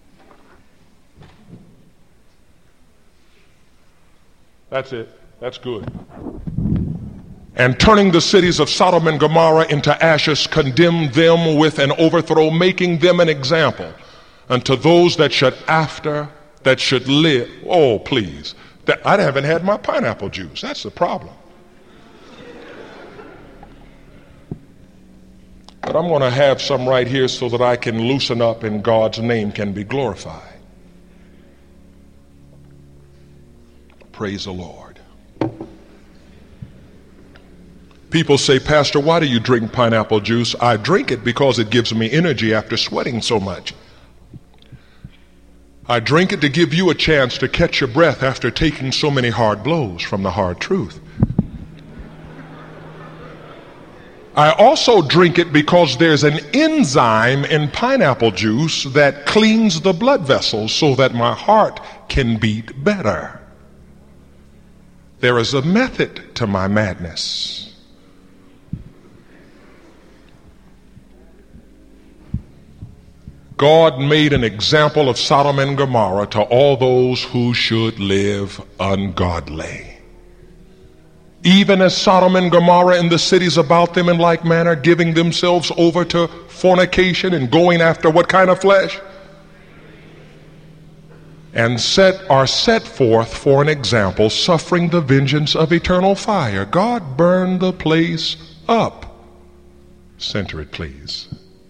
A: That's it. That's good. And turning the cities of Sodom and Gomorrah into ashes, condemned them with an overthrow, making them an example unto those that should after, that should live. Oh, please. That, I haven't had my pineapple juice. That's the problem. But I'm going to have some right here so that I can loosen up and God's name can be glorified. Praise the Lord. People say, Pastor, why do you drink pineapple juice? I drink it because it gives me energy after sweating so much. I drink it to give you a chance to catch your breath after taking so many hard blows from the hard truth. I also drink it because there's an enzyme in pineapple juice that cleans the blood vessels so that my heart can beat better. There is a method to my madness. God made an example of Sodom and Gomorrah to all those who should live ungodly. Even as Sodom and Gomorrah and the cities about them in like manner, giving themselves over to fornication and going after what kind of flesh? And set are set forth for an example, suffering the vengeance of eternal fire. God burned the place up. Center it, please.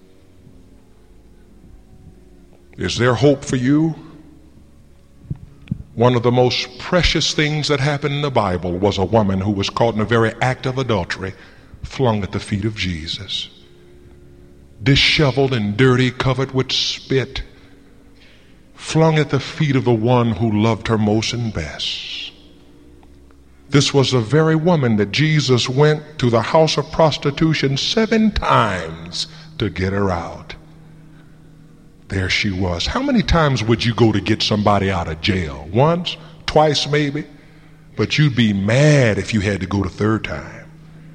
A: Is there hope for you? One of the most precious things that happened in the Bible was a woman who was caught in a very act of adultery, flung at the feet of Jesus. Disheveled and dirty, covered with spit, flung at the feet of the one who loved her most and best. This was the very woman that Jesus went to the house of prostitution seven times to get her out. There she was. How many times would you go to get somebody out of jail? Once, twice maybe, but you'd be mad if you had to go the third time.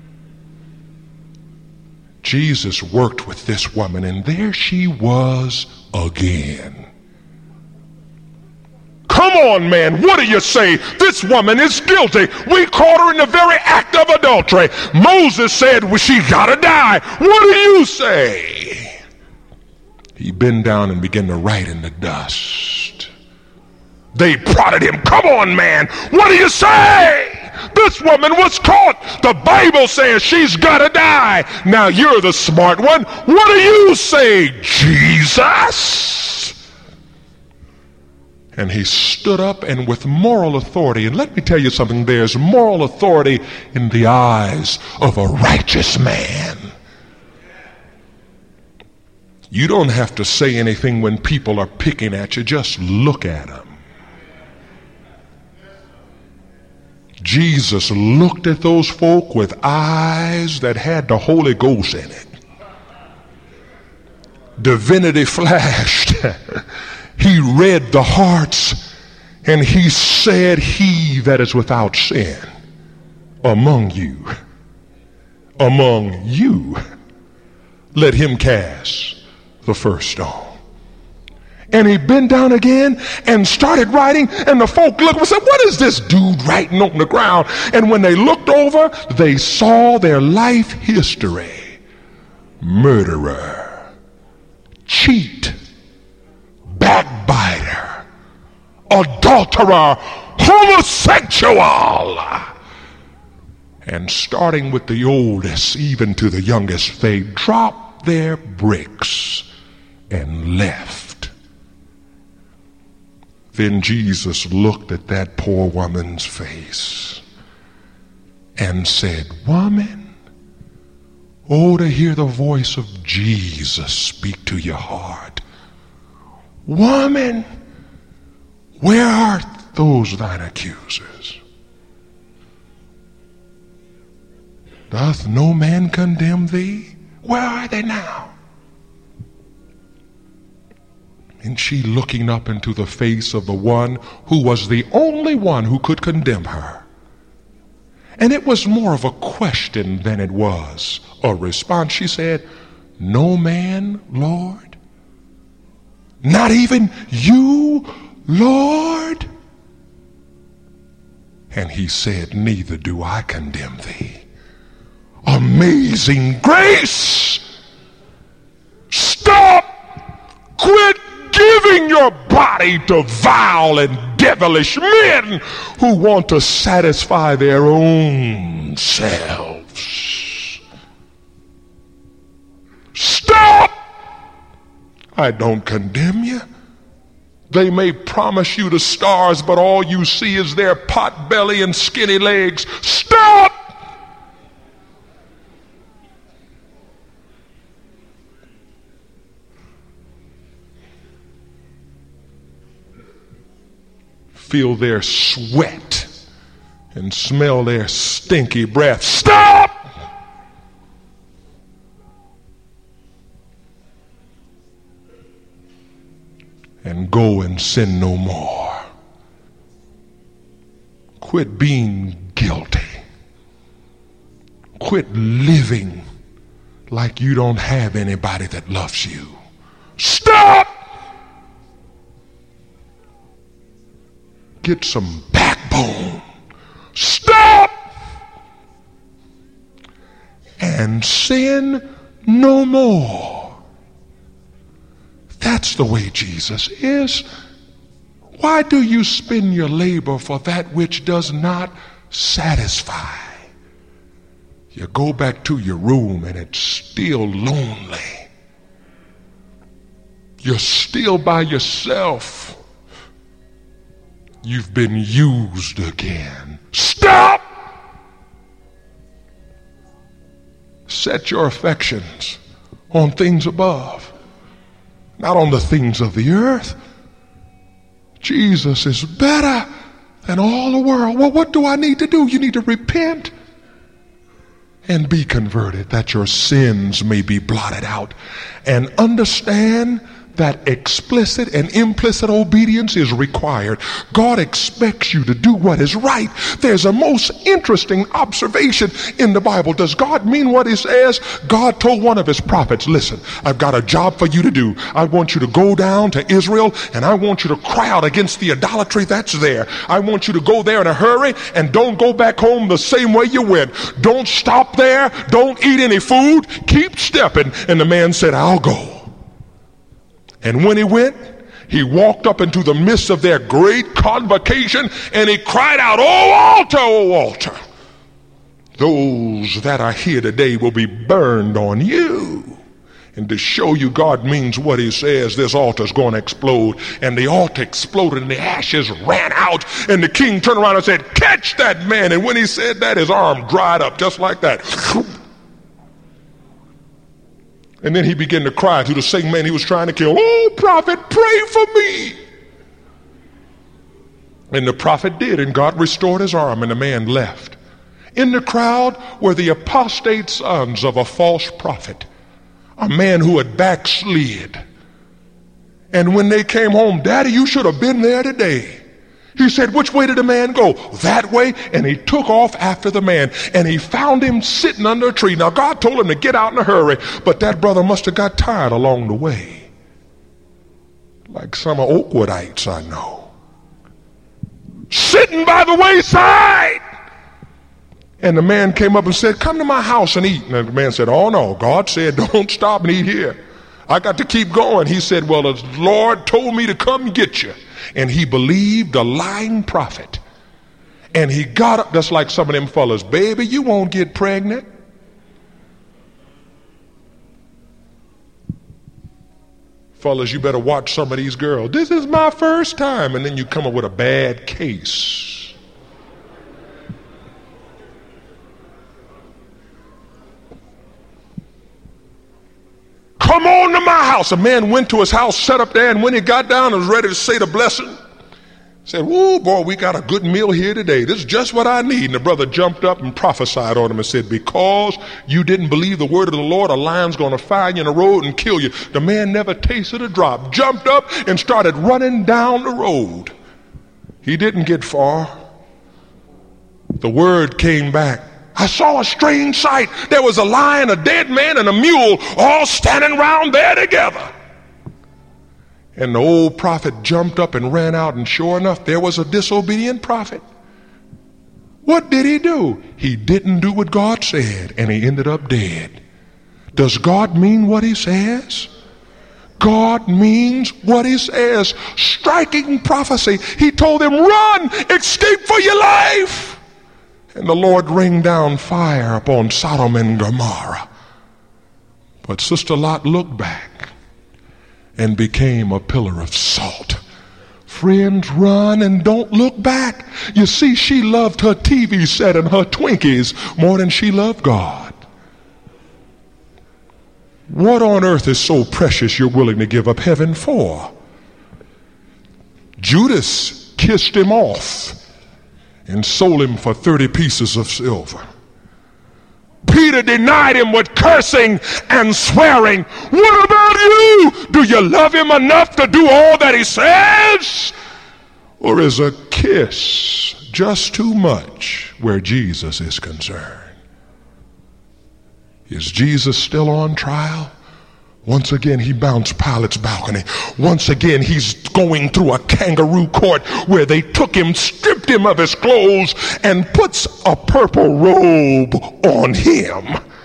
A: Jesus worked with this woman, and there she was again. Come on, man, what do you say? This woman is guilty. We caught her in the very act of adultery. Moses said, well, she gotta die. What do you say? He bent down and began to write in the dust. They prodded him. Come on, man. What do you say? This woman was caught. The Bible says she's got to die. Now you're the smart one. What do you say, Jesus? And he stood up, and with moral authority, and let me tell you something, there's moral authority in the eyes of a righteous man. You don't have to say anything when people are picking at you. Just look at them. Jesus looked at those folk with eyes that had the Holy Ghost in it. Divinity flashed. He read the hearts, and he said, he that is without sin among you, among you, let him cast the first stone. And he bent down again and started writing, and the folk looked and said, what is this dude writing on the ground? And when they looked over, they saw their life history. Murderer, cheat, backbiter, adulterer, homosexual. And starting with the oldest, even to the youngest, they dropped their bricks and left. Then Jesus looked at that poor woman's face and said, woman, oh, to hear the voice of Jesus speak to your heart. Woman, where are those thine accusers? Doth no man condemn thee? Where are they now? And she, looking up into the face of the one who was the only one who could condemn her. And it was more of a question than it was a response. She said, no man, Lord? Not even you, Lord? And he said, neither do I condemn thee. Amazing grace. Stop. Quit giving your body to vile and devilish men who want to satisfy their own selves. Stop. I don't condemn you. They may promise you the stars, but all you see is their pot belly and skinny legs. Stop. Feel their sweat and smell their stinky breath. Stop! And go and sin no more. Quit being guilty. Quit living like you don't have anybody that loves you. Stop! Get some backbone. Stop! And sin no more. That's the way Jesus is. Why do you spend your labor for that which does not satisfy? You go back to your room and it's still lonely. You're still by yourself. You've been used again. Stop! Set your affections on things above, not on the things of the earth. Jesus is better than all the world. Well, what do I need to do? You need to repent and be converted, that your sins may be blotted out, and understand that explicit and implicit obedience is required. God expects you to do what is right. There's a most interesting observation in the Bible. Does God mean what he says? God told one of his prophets, listen, I've got a job for you to do. I want you to go down to Israel and I want you to cry out against the idolatry that's there. I want you to go there in a hurry and don't go back home the same way you went. Don't stop there. Don't eat any food. Keep stepping. And the man said, I'll go. And when he went, he walked up into the midst of their great convocation and he cried out, "Oh altar, oh altar, those that are here today will be burned on you." And to show you God means what he says, this altar's going to explode. And the altar exploded and the ashes ran out. And the king turned around and said, "Catch that man." And when he said that, his arm dried up just like that. And then he began to cry to the same man he was trying to kill, "Oh, prophet, pray for me." And the prophet did, and God restored his arm, and the man left. In the crowd were the apostate sons of a false prophet, a man who had backslid. And when they came home, Daddy, you should have been there today. He said, which way did the man go? That way. And he took off after the man, and he found him sitting under a tree. Now, God told him to get out in a hurry, but that brother must have got tired along the way. Like some of Oakwoodites I know. Sitting by the wayside. And the man came up and said, come to my house and eat. And the man said, oh no, God said don't stop and eat here. I got to keep going. He said, well, the Lord told me to come get you. And he believed a lying prophet. And he got up, just like some of them fellas, baby, you won't get pregnant. Fellas, you better watch some of these girls. This is my first time. And then you come up with a bad case. Come on to my house. A man went to his house, sat up there, and when he got down and was ready to say the blessing, said, whoa, boy, we got a good meal here today. This is just what I need. And the brother jumped up and prophesied on him and said, because you didn't believe the word of the Lord, a lion's going to find you in the road and kill you. The man never tasted a drop, jumped up and started running down the road. He didn't get far. The word came back. I saw a strange sight. There was a lion, a dead man, and a mule all standing around there together. And the old prophet jumped up and ran out, and sure enough, there was a disobedient prophet. What did he do? He didn't do what God said, and he ended up dead. Does God mean what he says? God means what he says. Striking prophecy. He told them, run, escape for your life. And the Lord rained down fire upon Sodom and Gomorrah. But Sister Lot looked back and became a pillar of salt. Friends, run and don't look back. You see, she loved her T V set and her Twinkies more than she loved God. What on earth is so precious you're willing to give up heaven for? Judas kissed him off and sold him for thirty pieces of silver. Peter denied him with cursing and swearing. What about you? Do you love him enough to do all that he says? Or is a kiss just too much where Jesus is concerned? Is Jesus still on trial? Once again, he bounced Pilate's balcony. Once again, he's going through a kangaroo court where they took him, stripped him of his clothes, and puts a purple robe on him.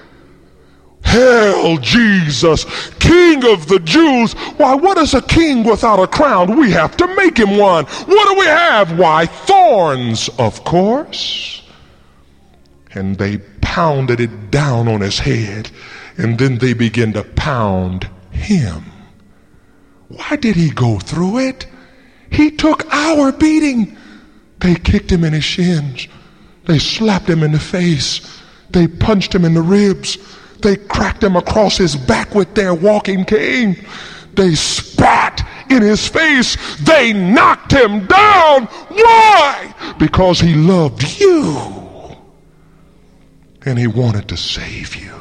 A: Hail Jesus, King of the Jews. Why, what is a king without a crown? We have to make him one. What do we have? Why, thorns, of course. And they pounded it down on his head. And then they begin to pound him. Why did he go through it? He took our beating. They kicked him in his shins. They slapped him in the face. They punched him in the ribs. They cracked him across his back with their walking cane. They spat in his face. They knocked him down. Why? Because he loved you. And he wanted to save you.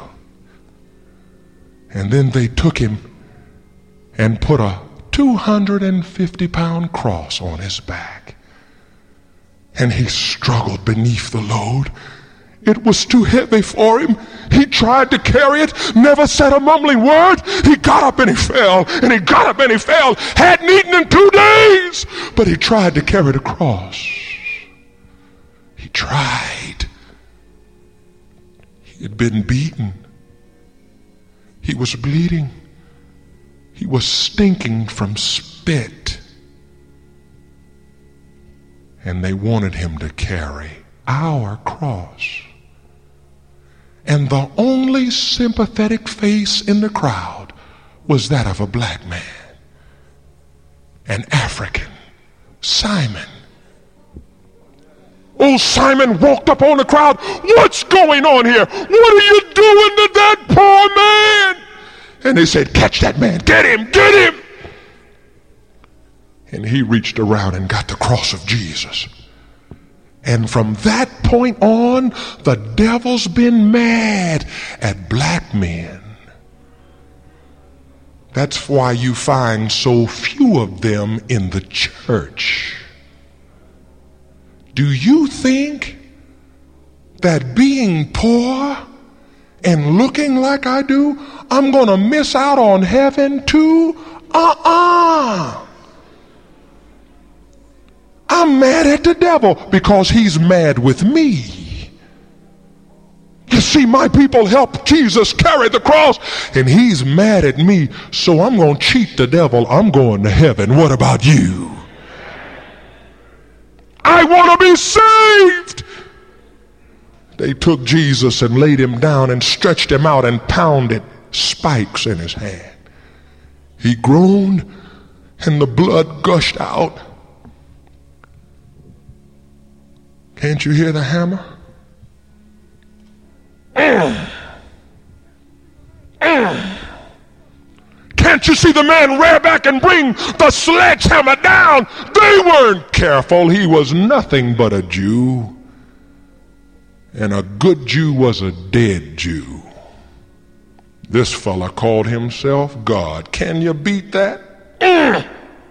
A: And then they took him and put a two hundred fifty pound cross on his back. And he struggled beneath the load. It was too heavy for him. He tried to carry it, never said a mumbling word. He got up and he fell, and he got up and he fell. Hadn't eaten in two days, but he tried to carry the cross. He tried. He had been beaten. He was bleeding. He was stinking from spit. And they wanted him to carry our cross. And the only sympathetic face in the crowd was that of a black man, an African, Simon. Old Simon walked up on the crowd. What's going on here? What are you doing to that poor man? And they said, catch that man. Get him, get him. And he reached around and got the cross of Jesus. And from that point on, the devil's been mad at black men. That's why you find so few of them in the church. Do you think that being poor and looking like I do, I'm going to miss out on heaven too? Uh-uh. I'm mad at the devil because he's mad with me. You see, my people helped Jesus carry the cross, and he's mad at me, so I'm going to cheat the devil. I'm going to heaven. What about you? I want to be saved. They took Jesus and laid him down and stretched him out and pounded spikes in his hand. He groaned and the blood gushed out. Can't you hear the hammer? Mm. Mm. Can't you see the man rear back and bring the sledgehammer down? They weren't careful. He was nothing but a Jew. And a good Jew was a dead Jew. This fella called himself God. Can you beat that? Mm.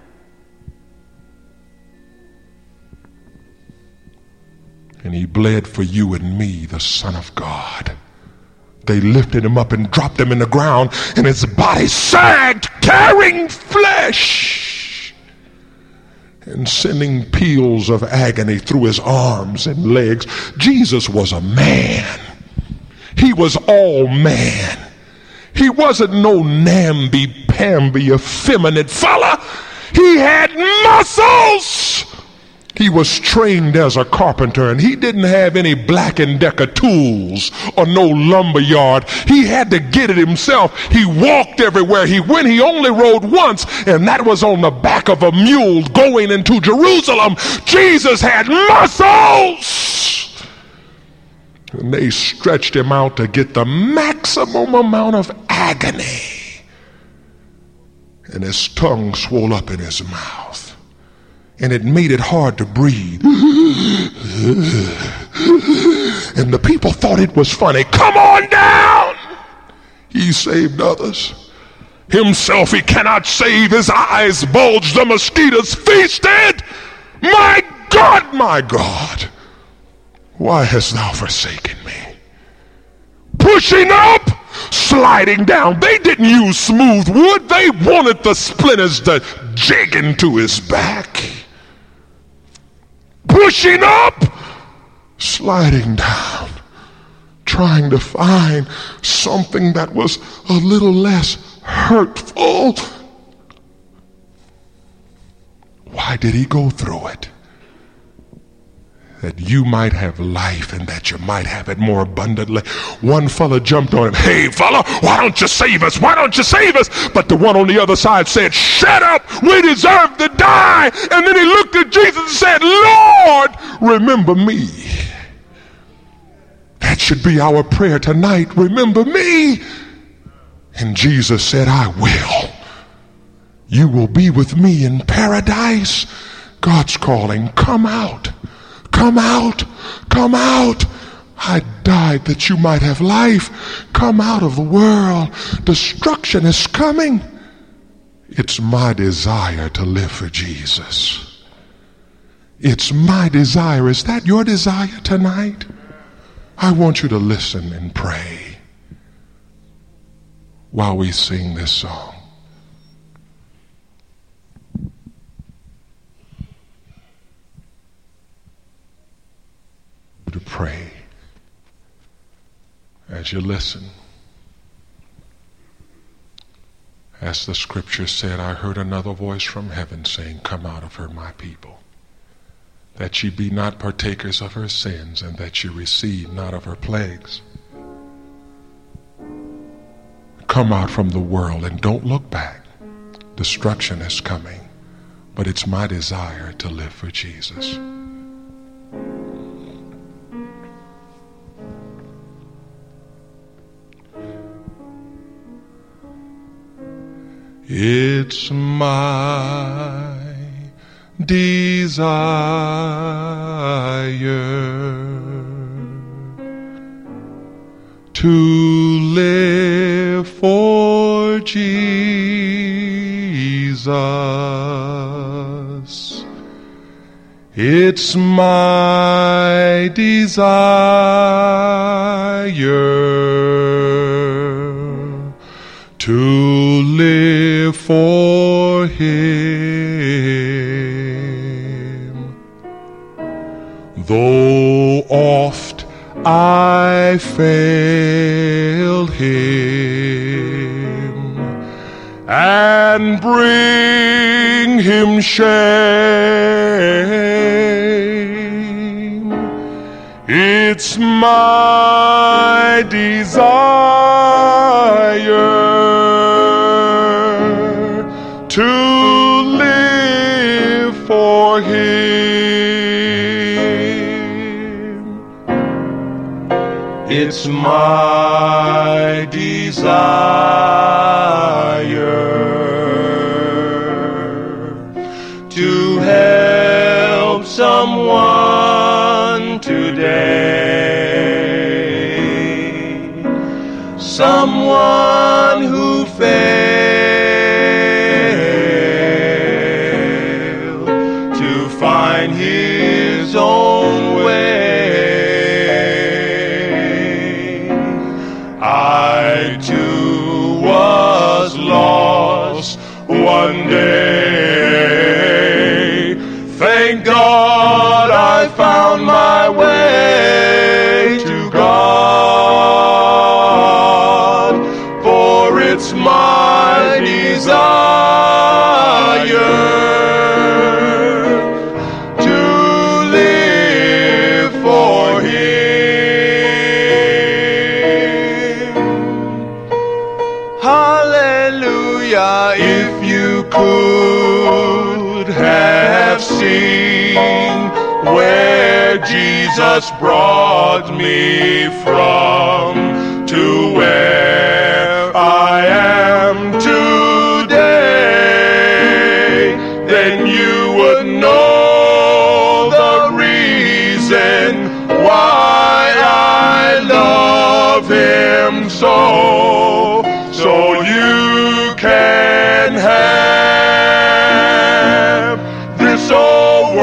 A: And he bled for you and me, the Son of God. They lifted him up and dropped him in the ground, and his body sagged, carrying flesh and sending peals of agony through his arms and legs. Jesus was a man. He was all man. He wasn't no namby-pamby, effeminate fella. He had muscles. He was trained as a carpenter, and he didn't have any Black and Decker tools or no lumber yard. He had to get it himself. He walked everywhere he went. He only rode once, and that was on the back of a mule going into Jerusalem. Jesus had muscles. And they stretched him out to get the maximum amount of agony. And his tongue swelled up in his mouth. And it made it hard to breathe. And the people thought it was funny. Come on down! He saved others. Himself he cannot save. His eyes bulged. The mosquitoes feasted. My God, my God, why hast thou forsaken me? Pushing up, sliding down. They didn't use smooth wood. They wanted the splinters to jig into his back. Pushing up, sliding down, trying to find something that was a little less hurtful. Why did he go through it? That you might have life and that you might have it more abundantly. One fella jumped on him. Hey fella, why don't you save us? Why don't you save us? But the one on the other side said, shut up, we deserve to die. And then he looked at Jesus and said, Lord, remember me. That should be our prayer tonight. Remember me. And Jesus said, I will. You will be with me in paradise. God's calling, come out. Come out, come out. I died that you might have life. Come out of the world. Destruction is coming. It's my desire to live for Jesus. It's my desire. Is that your desire tonight? I want you to listen and pray while we sing this song. To pray as you listen. As the scripture said, I heard another voice from heaven saying, come out of her, my people, that ye be not partakers of her sins, and that ye receive not of her plagues. Come out from the world and don't look back. Destruction is coming, but it's my desire to live for Jesus. It's my desire to live for Jesus. It's my desire to live for Him. Though oft I failed Him and bring Him shame, it's my desire to live for Him. It's my desire to help someone today, someone who failed to find his own way. I too was lost one day. Thank God I found my way to God, for it's my desire to live for Him. Hallelujah, if you could have seen where Jesus brought me from to where I am today, then you would know the reason why I love Him so. So you can have this old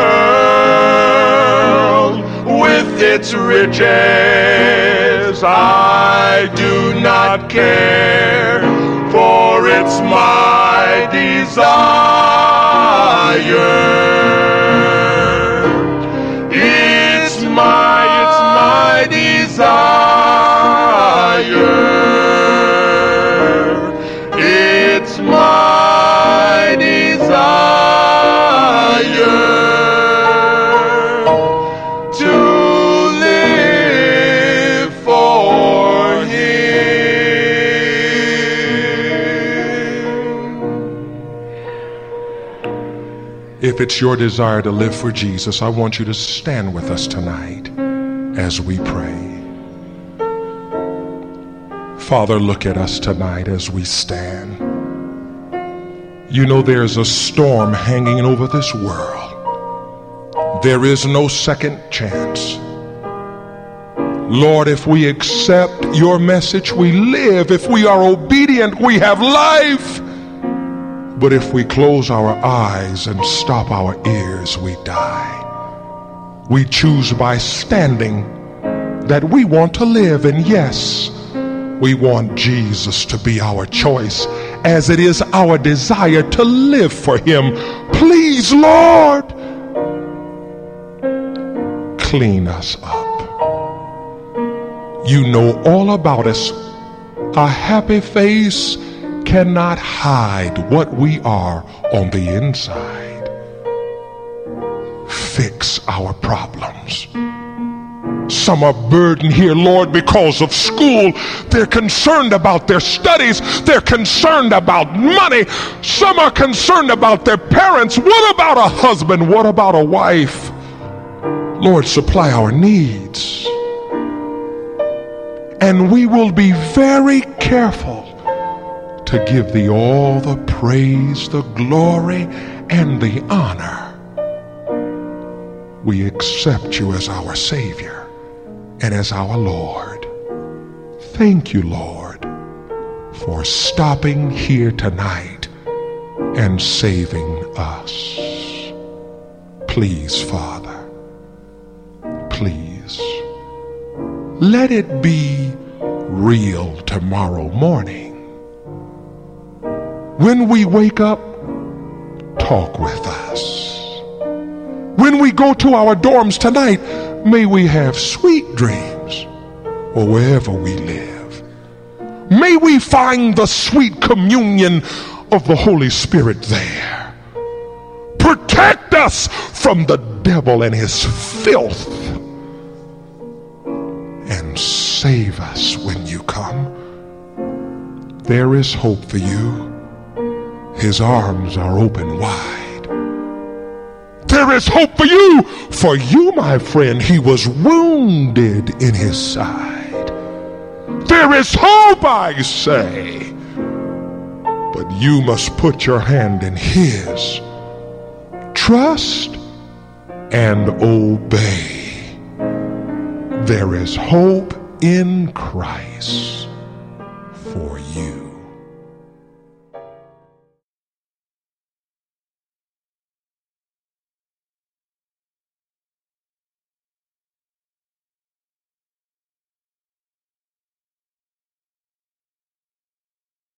A: world with its riches. I do not care, for it's my desire. It's my, it's my desire. It's my desire to live for Him. If it's your desire to live for Jesus, I want you to stand with us tonight as we pray. Father, look at us tonight as we stand. You know there's a storm hanging over this world. There is no second chance. Lord, if we accept your message, we live. If we are obedient, we have life. But if we close our eyes and stop our ears, we die. We choose by standing that we want to live, and yes, we want Jesus to be our choice, as it is our desire to live for Him. Please, Lord, clean us up. You know all about us. A happy face cannot hide what we are on the inside. Fix our problems. Some are burdened here, Lord, because of school. They're concerned about their studies. They're concerned about money. Some are concerned about their parents. What about a husband? What about a wife? Lord, supply our needs. And we will be very careful to give thee all the praise, the glory, and the honor we accept you as our Savior and as our Lord. Thank you, Lord, for stopping here tonight and saving us. Please, Father, please, let it be real tomorrow morning. When we wake up, talk with us. When we go to our dorms tonight, may we have sweet dreams, or wherever we live. May we find the sweet communion of the Holy Spirit there. Protect us from the devil and his filth, and save us when you come. There is hope for you. His arms are open wide. There is hope for you. For you, my friend, he was wounded in his side. There is hope, I say. But you must put your hand in his. Trust and obey. There is hope in Christ for you.